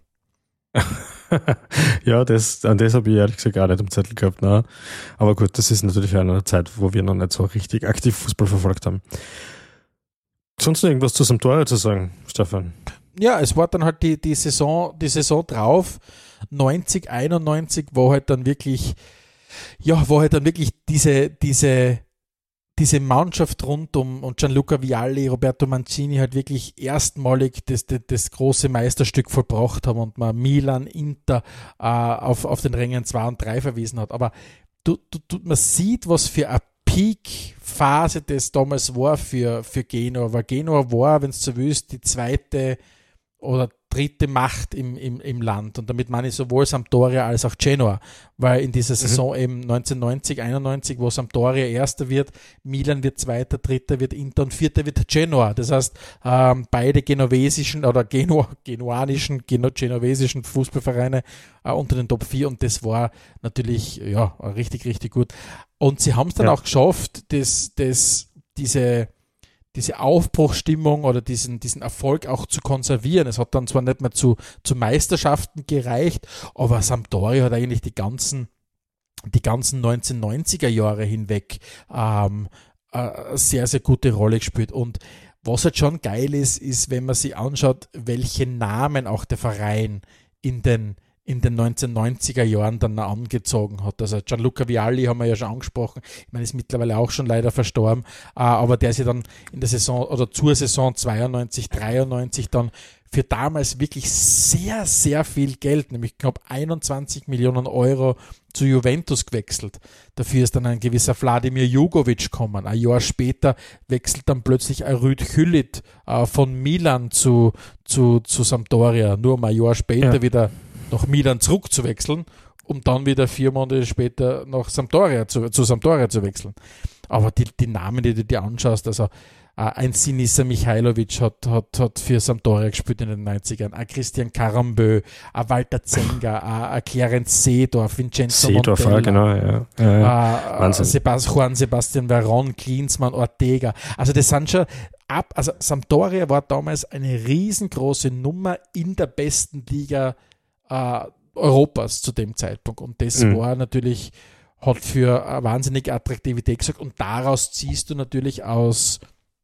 Ja, das, an das habe ich ehrlich gesagt gar nicht im Zettel gehabt. Ne? Aber gut, das ist natürlich eine Zeit, wo wir noch nicht so richtig aktiv Fußball verfolgt haben. Sonst noch irgendwas zu Sampdoria zu sagen, Stefan? Ja, es war dann halt die, die Saison, die Saison drauf, neunzig, einundneunzig, wo halt dann wirklich, ja, wo halt dann wirklich diese, diese, diese Mannschaft rund um und Gianluca Vialli, Roberto Mancini halt wirklich erstmalig das, das, das große Meisterstück vollbracht haben und man Milan, Inter äh, auf, auf den Rängen zwei und drei verwiesen hat. Aber du, du, du, man sieht, was für eine Peak-Phase das damals war für, für Genua. Weil Genua war, wenn du so willst, die zweite oder dritte Macht im, im, im Land. Und damit meine ich sowohl Sampdoria als auch Genoa. Weil in dieser Saison mhm. eben neunzehnhundertneunzig, einundneunzig, wo Sampdoria Erster wird, Milan wird Zweiter, Dritter wird Inter und Vierter wird Genoa. Das heißt, ähm, beide genovesischen oder Genua, genuanischen, geno, genovesischen Fußballvereine äh, unter den Top vier und das war natürlich ja richtig, richtig gut. Und sie haben es dann ja. auch geschafft, dass, dass diese diese Aufbruchsstimmung oder diesen, diesen Erfolg auch zu konservieren. Es hat dann zwar nicht mehr zu, zu Meisterschaften gereicht, aber Sampdoria hat eigentlich die ganzen, die ganzen neunzehnhundertneunziger Jahre hinweg ähm, eine sehr, sehr gute Rolle gespielt. Und was halt schon geil ist, ist, wenn man sich anschaut, welche Namen auch der Verein in den in den neunzehnhundertneunziger Jahren dann angezogen hat. Also Gianluca Vialli haben wir ja schon angesprochen, ich meine, ist mittlerweile auch schon leider verstorben, aber der ist ja dann in der Saison oder zur Saison zweiundneunzig, dreiundneunzig dann für damals wirklich sehr, sehr viel Geld, nämlich knapp einundzwanzig Millionen Euro zu Juventus gewechselt. Dafür ist dann ein gewisser Wladimir Jugovic gekommen. Ein Jahr später wechselt dann plötzlich ein Rüd Hüllit äh, von Milan zu, zu, zu Sampdoria. Nur um ein Jahr später ja. wieder nach Milan zurückzuwechseln, um dann wieder vier Monate später nach Sampdoria zu, zu Sampdoria zu wechseln. Aber die, die Namen, die du dir anschaust, also äh, ein Sinisa Mihajlovic hat, hat, hat für Sampdoria gespielt in den neunzigern, ein Christian Karambö, ein Walter Zenga, ein, ein Clarence Seedorf, Vincenzo Seedorf, Montella, genau, ja. ja, ja. Äh, Wahnsinn. Sebast- Juan Sebastian Veron, Klinsmann, Ortega. Also das sind schon ab, also Sampdoria war damals eine riesengroße Nummer in der besten Liga Uh, Europas zu dem Zeitpunkt und das mhm. war natürlich, hat für eine wahnsinnige Attraktivität gesorgt und daraus ziehst du natürlich aus,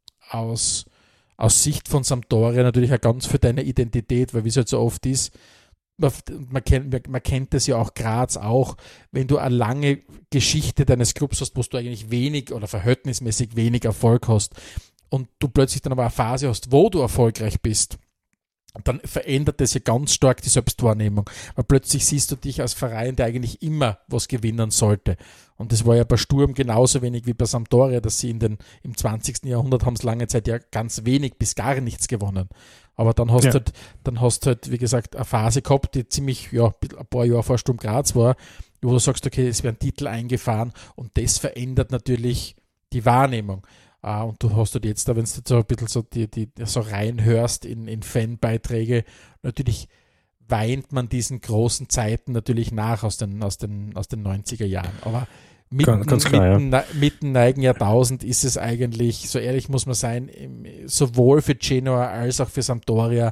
aus, aus Sicht von Sampdoria natürlich auch ganz für deine Identität, weil wie es halt so oft ist, man, man, kennt, man kennt das ja auch Graz auch, wenn du eine lange Geschichte deines Clubs hast, wo du eigentlich wenig oder verhältnismäßig wenig Erfolg hast und du plötzlich dann aber eine Phase hast, wo du erfolgreich bist, dann verändert das ja ganz stark die Selbstwahrnehmung, weil plötzlich siehst du dich als Verein, der eigentlich immer was gewinnen sollte. Und das war ja bei Sturm genauso wenig wie bei Sampdoria, dass sie in den, im zwanzigsten Jahrhundert haben es lange Zeit ja ganz wenig bis gar nichts gewonnen. Aber dann hast ja. halt, dann hast halt, wie gesagt, eine Phase gehabt, die ziemlich, ja, ein paar Jahre vor Sturm Graz war, wo du sagst, okay, es werden Titel eingefahren und das verändert natürlich die Wahrnehmung. Uh, und du hast halt jetzt, wenn du so ein bisschen so, die, die, so reinhörst in, in Fanbeiträge, natürlich weint man diesen großen Zeiten natürlich nach aus den, aus den, aus den neunziger Jahren. Aber mitten, ganz klar, mitten, ja. mitten neigen Jahrtausend ist es eigentlich, so ehrlich muss man sein, sowohl für Genoa als auch für Sampdoria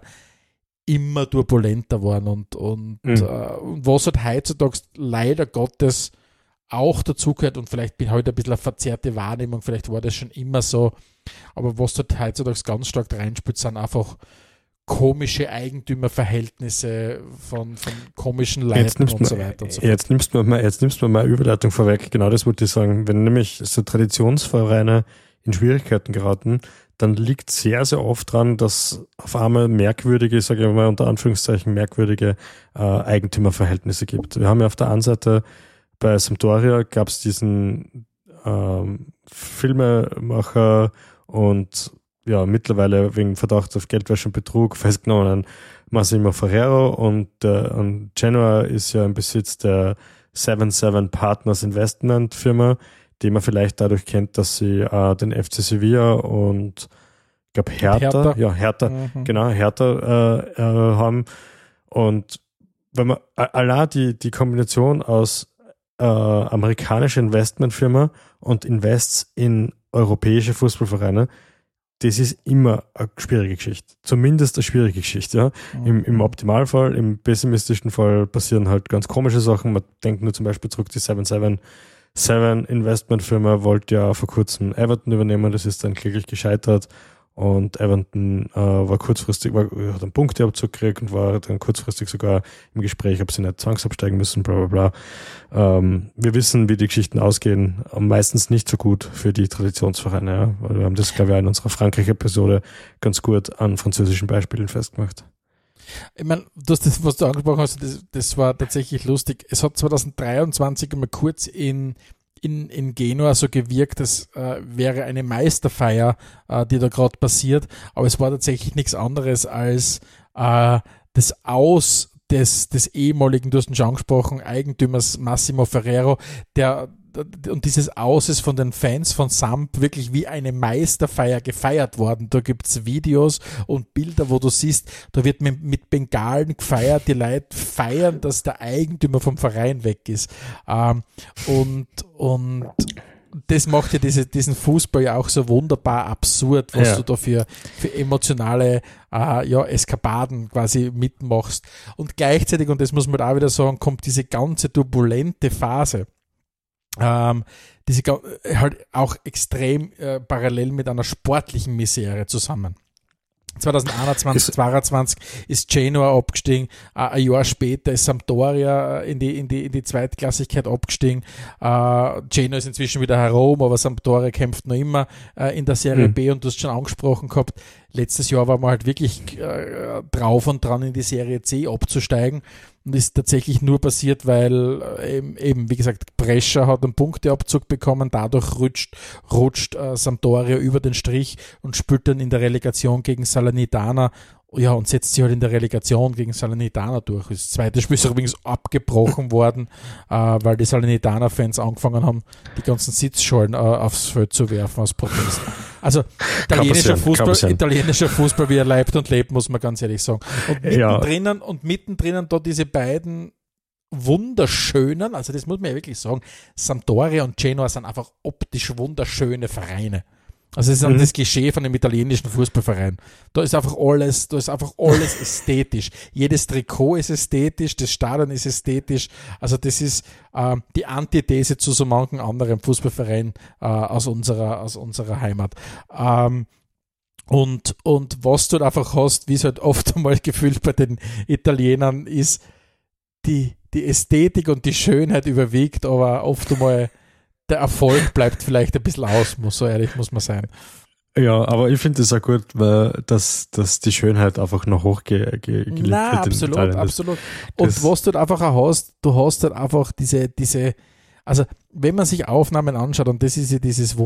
immer turbulenter worden und, und mhm. äh, was halt heutzutage leider Gottes auch dazu gehört, und vielleicht bin ich heute ein bisschen eine verzerrte Wahrnehmung, vielleicht war das schon immer so, aber was halt heutzutage ganz stark reinspielt, sind einfach komische Eigentümerverhältnisse von, von komischen Leuten und mal, so weiter und so fort. Jetzt nimmst du mal, jetzt nimmst du mal eine Überleitung vorweg, genau das wollte ich sagen. Wenn nämlich so Traditionsvereine in Schwierigkeiten geraten, dann liegt sehr, sehr oft dran, dass auf einmal merkwürdige, sage ich mal unter Anführungszeichen, merkwürdige äh, Eigentümerverhältnisse gibt. Wir haben ja auf der einen Seite bei Sampdoria gab es diesen ähm, Filmemacher und ja, mittlerweile wegen Verdacht auf Geldwäsche und Betrug festgenommenen Massimo Ferrero, und, äh, und Genoa ist ja im Besitz der seven seven Partners Investment Firma, die man vielleicht dadurch kennt, dass sie äh, den F C Sevilla und ich glaube Hertha, Hertha, ja Hertha, mhm. genau, Hertha äh, äh, haben. Und wenn man allein die, die Kombination aus äh, amerikanischer Investmentfirma und Invests in europäische Fußballvereine, das ist immer eine schwierige Geschichte. Zumindest eine schwierige Geschichte, ja. Mhm. Im, Im Optimalfall, im pessimistischen Fall passieren halt ganz komische Sachen. Man denkt nur zum Beispiel zurück, die seven seven Seven Investmentfirma wollte ja vor kurzem Everton übernehmen, das ist dann kläglich gescheitert, und Everton äh, war kurzfristig, war, hat einen Punkteabzug gekriegt und war dann kurzfristig sogar im Gespräch, ob sie nicht zwangsabsteigen müssen, bla bla bla. Ähm, wir wissen, wie die Geschichten ausgehen, meistens nicht so gut für die Traditionsvereine, ja. Weil wir haben das, glaube ich, auch in unserer Frankreich-Episode ganz gut an französischen Beispielen festgemacht. Ich meine, du hast das, was du angesprochen hast, das, das war tatsächlich lustig. Es hat zwanzig dreiundzwanzig mal kurz in, in, in Genua so gewirkt, das äh, wäre eine Meisterfeier, äh, die da gerade passiert, aber es war tatsächlich nichts anderes als äh, das Aus des, des ehemaligen, du hast ihn schon angesprochen, Eigentümers Massimo Ferrero, der und dieses Aus ist von den Fans von Samp wirklich wie eine Meisterfeier gefeiert worden. Da gibt es Videos und Bilder, wo du siehst, da wird mit, mit Bengalen gefeiert, die Leute feiern, dass der Eigentümer vom Verein weg ist. Ähm, und, und das macht ja diese, diesen Fußball ja auch so wunderbar absurd, was ja. du da für, für emotionale äh, ja, Eskapaden quasi mitmachst. Und gleichzeitig, und das muss man auch wieder sagen, kommt diese ganze turbulente Phase, Ähm, diese halt auch extrem äh, parallel mit einer sportlichen Misere zusammen. zwanzig einundzwanzig, zweiundzwanzig ist Genoa abgestiegen, äh, ein Jahr später ist Sampdoria in die, in die, in die Zweitklassigkeit abgestiegen. Äh, Genoa ist inzwischen wieder herum, aber Sampdoria kämpft noch immer äh, in der Serie mhm. B, und du hast schon angesprochen gehabt, letztes Jahr war man halt wirklich äh, drauf und dran, in die Serie C abzusteigen. Und ist tatsächlich nur passiert, weil äh, eben, wie gesagt, Brescia hat einen Punkteabzug bekommen, dadurch rutscht, rutscht äh, Sampdoria über den Strich und spielt dann in der Relegation gegen Salernitana, ja, und setzt sich halt in der Relegation gegen Salernitana durch. Das zweite Spiel ist übrigens abgebrochen worden, äh, weil die Salernitana-Fans angefangen haben, die ganzen Sitzschalen äh, aufs Feld zu werfen aus Protest. Also italienischer Fußball, italienischer Fußball, wie er leibt und lebt, muss man ganz ehrlich sagen. Und mittendrin, ja. und mittendrin da diese beiden wunderschönen, also das muss man ja wirklich sagen, Sampdoria und Genoa sind einfach optisch wunderschöne Vereine. Also es ist mhm. das Klischee von einem italienischen Fußballverein. Da ist einfach alles, da ist einfach alles ästhetisch. Jedes Trikot ist ästhetisch, das Stadion ist ästhetisch. Also das ist äh, die Antithese zu so manchen anderen Fußballvereinen äh, aus unserer, aus unserer Heimat. Ähm, und, und was du einfach hast, wie es halt oft einmal gefühlt bei den Italienern ist, die, die Ästhetik und die Schönheit überwiegt, aber oft einmal der Erfolg bleibt vielleicht ein bisschen aus, muss so ehrlich muss man sein. Ja, aber ich finde es auch gut, weil dass, dass die Schönheit einfach noch hochgelegt ge, wird. Nein, absolut, das, absolut. Und das, was du halt einfach auch hast, du hast halt einfach diese, diese, also wenn man sich Aufnahmen anschaut, und das ist ja dieses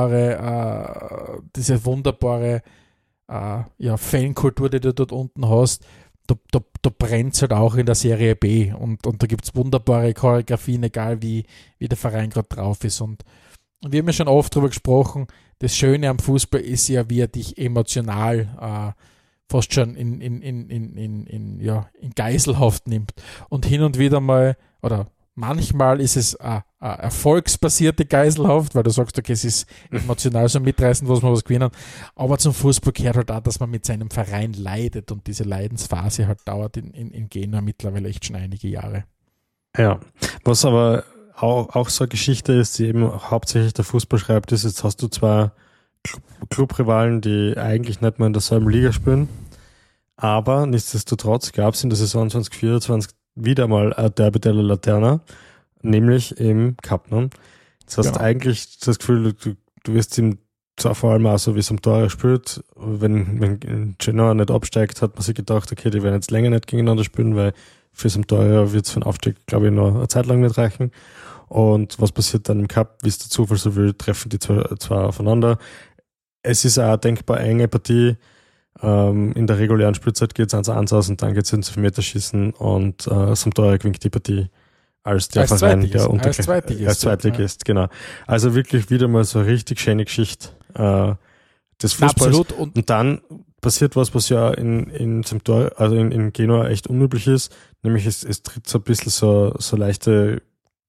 wunderbare, äh, diese wunderbare äh, ja, Fankultur, die du dort unten hast, Da, da, da brennt es halt auch in der Serie B, und, und da gibt es wunderbare Choreografien, egal wie, wie der Verein gerade drauf ist. Und, und wir haben ja schon oft darüber gesprochen, das Schöne am Fußball ist ja, wie er dich emotional äh, fast schon in, in, in, in, in, in, ja, in Geiselhaft nimmt. Und hin und wieder mal, oder manchmal ist es eine, eine erfolgsbasierte Geiselhaft, weil du sagst, okay, es ist emotional so mitreißend, was man was gewinnen. Aber zum Fußball gehört halt auch, dass man mit seinem Verein leidet und diese Leidensphase halt dauert in, in, in Genua mittlerweile echt schon einige Jahre. Ja, was aber auch, auch so eine Geschichte ist, die eben hauptsächlich der Fußball schreibt, ist, jetzt hast du zwar Clubrivalen, die eigentlich nicht mehr in derselben Liga spielen, aber nichtsdestotrotz gab es in der Saison zwanzig vierundzwanzig wieder mal ein Derby della Laterna, nämlich im Cup. Ne? Das heißt, genau. Eigentlich das Gefühl, du, du wirst ihm zwar vor allem auch so, wie es am Tor spielt, wenn, wenn Genoa nicht absteigt, hat man sich gedacht, okay, die werden jetzt länger nicht gegeneinander spielen, weil für Sampdoria wird es für den Aufstieg, glaube ich, noch eine Zeit lang nicht reichen. Und was passiert dann im Cup? Wie es der Zufall so will, treffen die zwei, zwei aufeinander. Es ist auch eine denkbar enge Partie. Ähm, in der regulären Spielzeit geht es eins eins aus und dann geht es ins Elfmeterschießen und äh, Sampdoria gewinnt die Partie als der als Verein, Zweitligist, der unter als Zweitligist, als Zweitligist, ja. Genau. Also wirklich wieder mal so eine richtig schöne Geschichte äh, des Fußballs. Absolut. Und, und dann passiert was, was ja in, in Sampdoria, also in, in Genua echt unüblich ist, nämlich es, es tritt so ein bisschen so, so leichte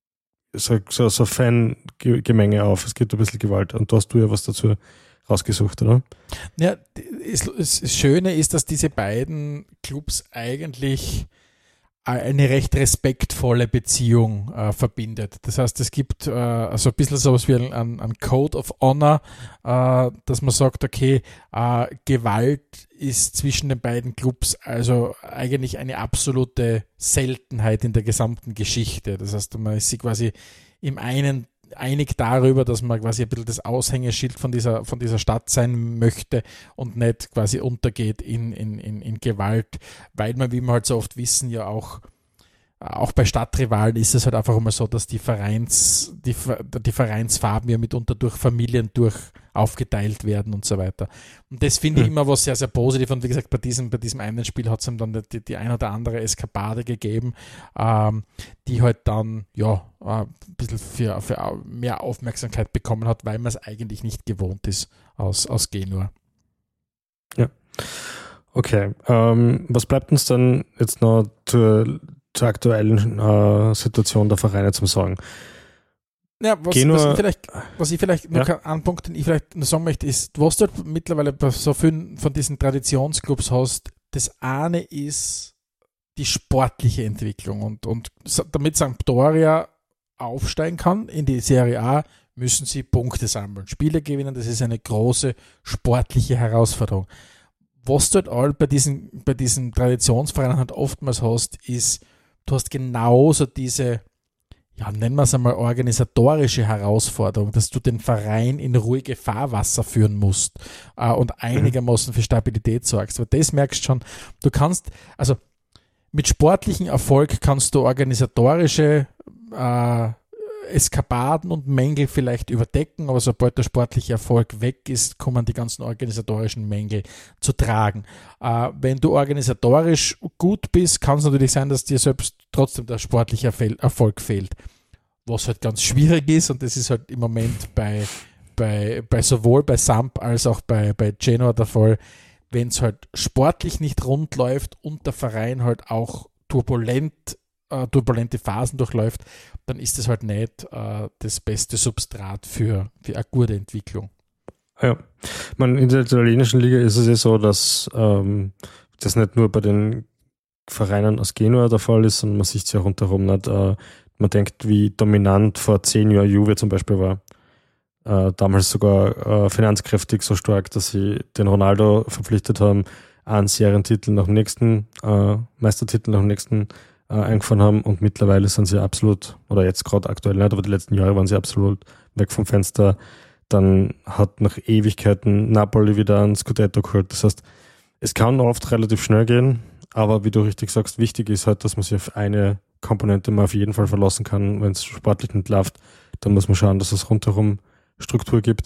so, so, so Fan-Gemenge auf. Es gibt ein bisschen Gewalt und da hast du ja was dazu rausgesucht, oder? Ja, das Schöne ist, dass diese beiden Clubs eigentlich eine recht respektvolle Beziehung äh, verbindet. Das heißt, es gibt äh, also ein bisschen sowas wie ein, ein Code of Honor, äh, dass man sagt, okay, äh, Gewalt ist zwischen den beiden Clubs also eigentlich eine absolute Seltenheit in der gesamten Geschichte. Das heißt, man ist sich quasi im einen einig darüber, dass man quasi ein bisschen das Aushängeschild von dieser, von dieser Stadt sein möchte und nicht quasi untergeht in, in, in, in Gewalt, weil man, wie wir halt so oft wissen, ja auch, auch bei Stadtrivalen ist es halt einfach immer so, dass die Vereins, die, die Vereinsfarben ja mitunter durch Familien durch aufgeteilt werden und so weiter. Und das finde ich hm. immer was sehr, sehr positiv. Und wie gesagt, bei diesem, bei diesem einen Spiel hat es ihm dann die, die ein oder andere Eskapade gegeben, ähm, die halt dann, ja, ein bisschen für, für mehr Aufmerksamkeit bekommen hat, weil man es eigentlich nicht gewohnt ist aus, aus Genua. Ja. Okay. Ähm, was bleibt uns dann jetzt noch zur, zur aktuellen äh, Situation der Vereine zum Sagen? Ja, was, Genua, was ich vielleicht, was ich vielleicht noch ja. einen Punkt, den ich vielleicht noch sagen möchte, ist, was du halt mittlerweile bei so vielen von diesen Traditionsclubs hast, das eine ist die sportliche Entwicklung und, und damit Sampdoria aufsteigen kann in die Serie A, müssen sie Punkte sammeln, Spiele gewinnen, das ist eine große sportliche Herausforderung. Was du halt all bei diesen, bei diesen Traditionsvereinen halt oftmals hast, ist, du hast genauso diese, ja, nennen wir es einmal organisatorische Herausforderung, dass du den Verein in ruhige Fahrwasser führen musst äh, und einigermaßen für Stabilität sorgst. Weil das merkst du schon, du kannst, also mit sportlichem Erfolg kannst du organisatorische äh, Eskapaden und Mängel vielleicht überdecken, aber sobald der sportliche Erfolg weg ist, kommen die ganzen organisatorischen Mängel zu tragen. Äh, wenn du organisatorisch gut bist, kann es natürlich sein, dass dir selbst trotzdem der sportliche Erfolg fehlt. Was halt ganz schwierig ist, und das ist halt im Moment bei, bei, bei sowohl bei Samp als auch bei, bei Genoa der Fall, wenn es halt sportlich nicht rund läuft und der Verein halt auch turbulent äh, turbulente Phasen durchläuft, dann ist das halt nicht äh, das beste Substrat für, für eine gute Entwicklung. Ja, man, in der italienischen Liga ist es ja so, dass ähm, das nicht nur bei den Vereinen aus Genua der Fall ist, sondern man sieht es ja rundherum nicht. Äh, man denkt, wie dominant vor zehn Jahren Juve zum Beispiel war. Äh, damals sogar äh, finanzkräftig so stark, dass sie den Ronaldo verpflichtet haben, einen Serientitel nach dem nächsten, äh, Meistertitel nach dem nächsten äh, eingefahren haben und mittlerweile sind sie absolut, oder jetzt gerade aktuell nicht, aber die letzten Jahre waren sie absolut weg vom Fenster. Dann hat nach Ewigkeiten Napoli wieder ein Scudetto geholt. Das heißt, es kann oft relativ schnell gehen, aber wie du richtig sagst, wichtig ist halt, dass man sich auf eine Komponente mal auf jeden Fall verlassen kann. Wenn es sportlich nicht läuft, dann muss man schauen, dass es rundherum Struktur gibt.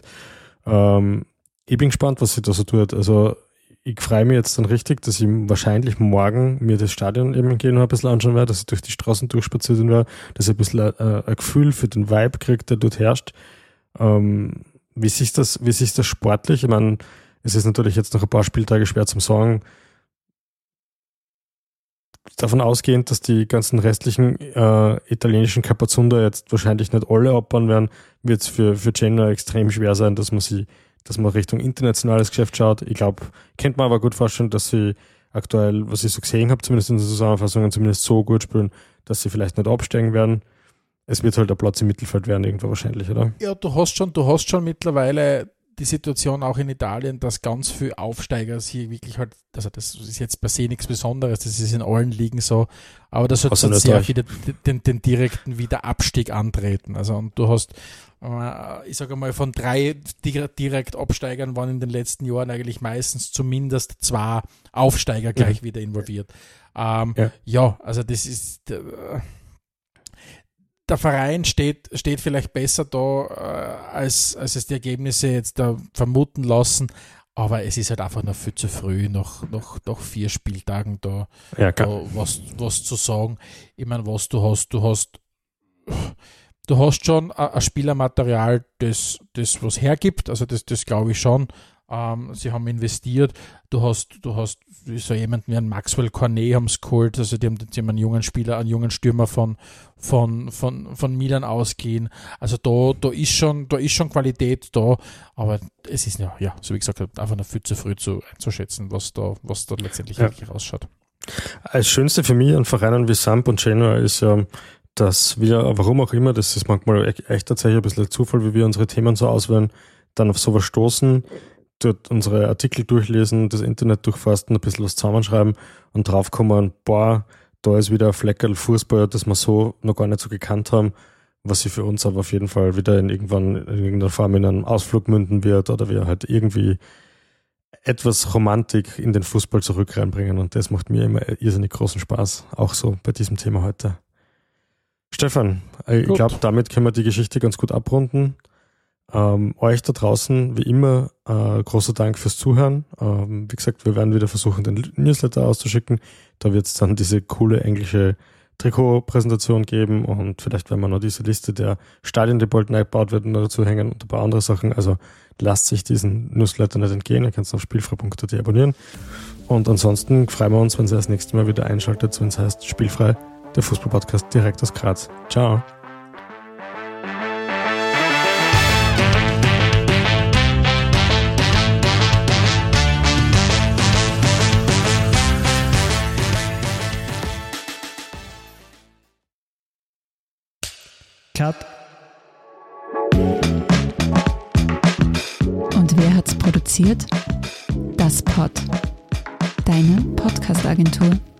Ähm, ich bin gespannt, was sich da so tut. Also ich freue mich jetzt dann richtig, dass ich wahrscheinlich morgen mir das Stadion eben in Genua ein bisschen anschauen werde, dass ich durch die Straßen durchspazieren werde, dass ich ein bisschen ein, ein Gefühl für den Vibe kriege, der dort herrscht. Ähm, wie sich das, wie sich das sportlich? Ich meine, es ist natürlich jetzt noch ein paar Spieltage schwer zum sagen. davon ausgehend, dass die ganzen restlichen äh, italienischen Capazunder jetzt wahrscheinlich nicht alle abbauen werden, wird es für, für Genoa extrem schwer sein, dass man sie, dass man Richtung internationales Geschäft schaut. Ich glaube, könnte man aber gut vorstellen, dass sie aktuell, was ich so gesehen habe, zumindest in den Zusammenfassungen, zumindest so gut spielen, dass sie vielleicht nicht absteigen werden. Es wird halt ein Platz im Mittelfeld werden, irgendwo wahrscheinlich, oder? Ja, du hast schon, du hast schon mittlerweile die Situation auch in Italien, dass ganz viele Aufsteiger hier wirklich halt, also das ist jetzt per se nichts Besonderes, das ist in allen Ligen so, aber das hat dann sehr viele den, den direkten Wiederabstieg antreten. Also und du hast, äh, ich sage mal, von drei direkt Absteigern waren in den letzten Jahren eigentlich meistens zumindest zwei Aufsteiger gleich ja. wieder involviert. Ähm, ja. ja, also das ist äh, der Verein steht, steht vielleicht besser da, äh, als, als es die Ergebnisse jetzt da vermuten lassen, aber es ist halt einfach noch viel zu früh, noch, noch, noch vier Spieltagen da, ja, da was, was zu sagen. Ich meine, was du hast, du hast du hast schon ein Spielermaterial, das, das was hergibt, also das, das glaube ich schon. Ähm, sie haben investiert, du hast, du hast so jemanden wie einen Maxwell Cornet haben es geholt, also die haben, die haben einen jungen Spieler, einen jungen Stürmer von, von, von, von Milan ausgehen. Also da, da ist schon, da ist schon Qualität da, aber es ist ja, ja, so wie gesagt, einfach noch viel zu früh zu einzuschätzen, was da, was da letztendlich ja. wirklich ausschaut. Das Schönste für mich an Vereinen wie Samp und Genoa ist ja, dass wir, warum auch immer, das ist manchmal echt tatsächlich ein bisschen Zufall, wie wir unsere Themen so auswählen, dann auf sowas stoßen, dort unsere Artikel durchlesen, das Internet durchforsten, ein bisschen was zusammenschreiben und draufkommen, boah, da ist wieder ein Fleckerl Fußball, das wir so noch gar nicht so gekannt haben, was sich für uns aber auf jeden Fall wieder in irgendwann in irgendeiner Form in einen Ausflug münden wird oder wir halt irgendwie etwas Romantik in den Fußball zurück reinbringen und das macht mir immer irrsinnig großen Spaß, auch so bei diesem Thema heute. Stefan, ich glaube, damit können wir die Geschichte ganz gut abrunden. Ähm, euch da draußen, wie immer, äh, großer Dank fürs Zuhören. Ähm, wie gesagt, wir werden wieder versuchen, den Newsletter auszuschicken. Da wird es dann diese coole englische Trikot-Präsentation geben und vielleicht werden wir noch diese Liste der Stadien, die bald neu gebaut werden, dazu hängen und ein paar andere Sachen. Also lasst sich diesen Newsletter nicht entgehen. Ihr könnt es auf spielfrei punkt at abonnieren. Und ansonsten freuen wir uns, wenn ihr das nächste Mal wieder einschaltet, wenn es heißt Spielfrei, der Fußball-Podcast direkt aus Graz. Ciao. Cut. Und wer hat's produziert? Das Pod. Deine Podcast-Agentur.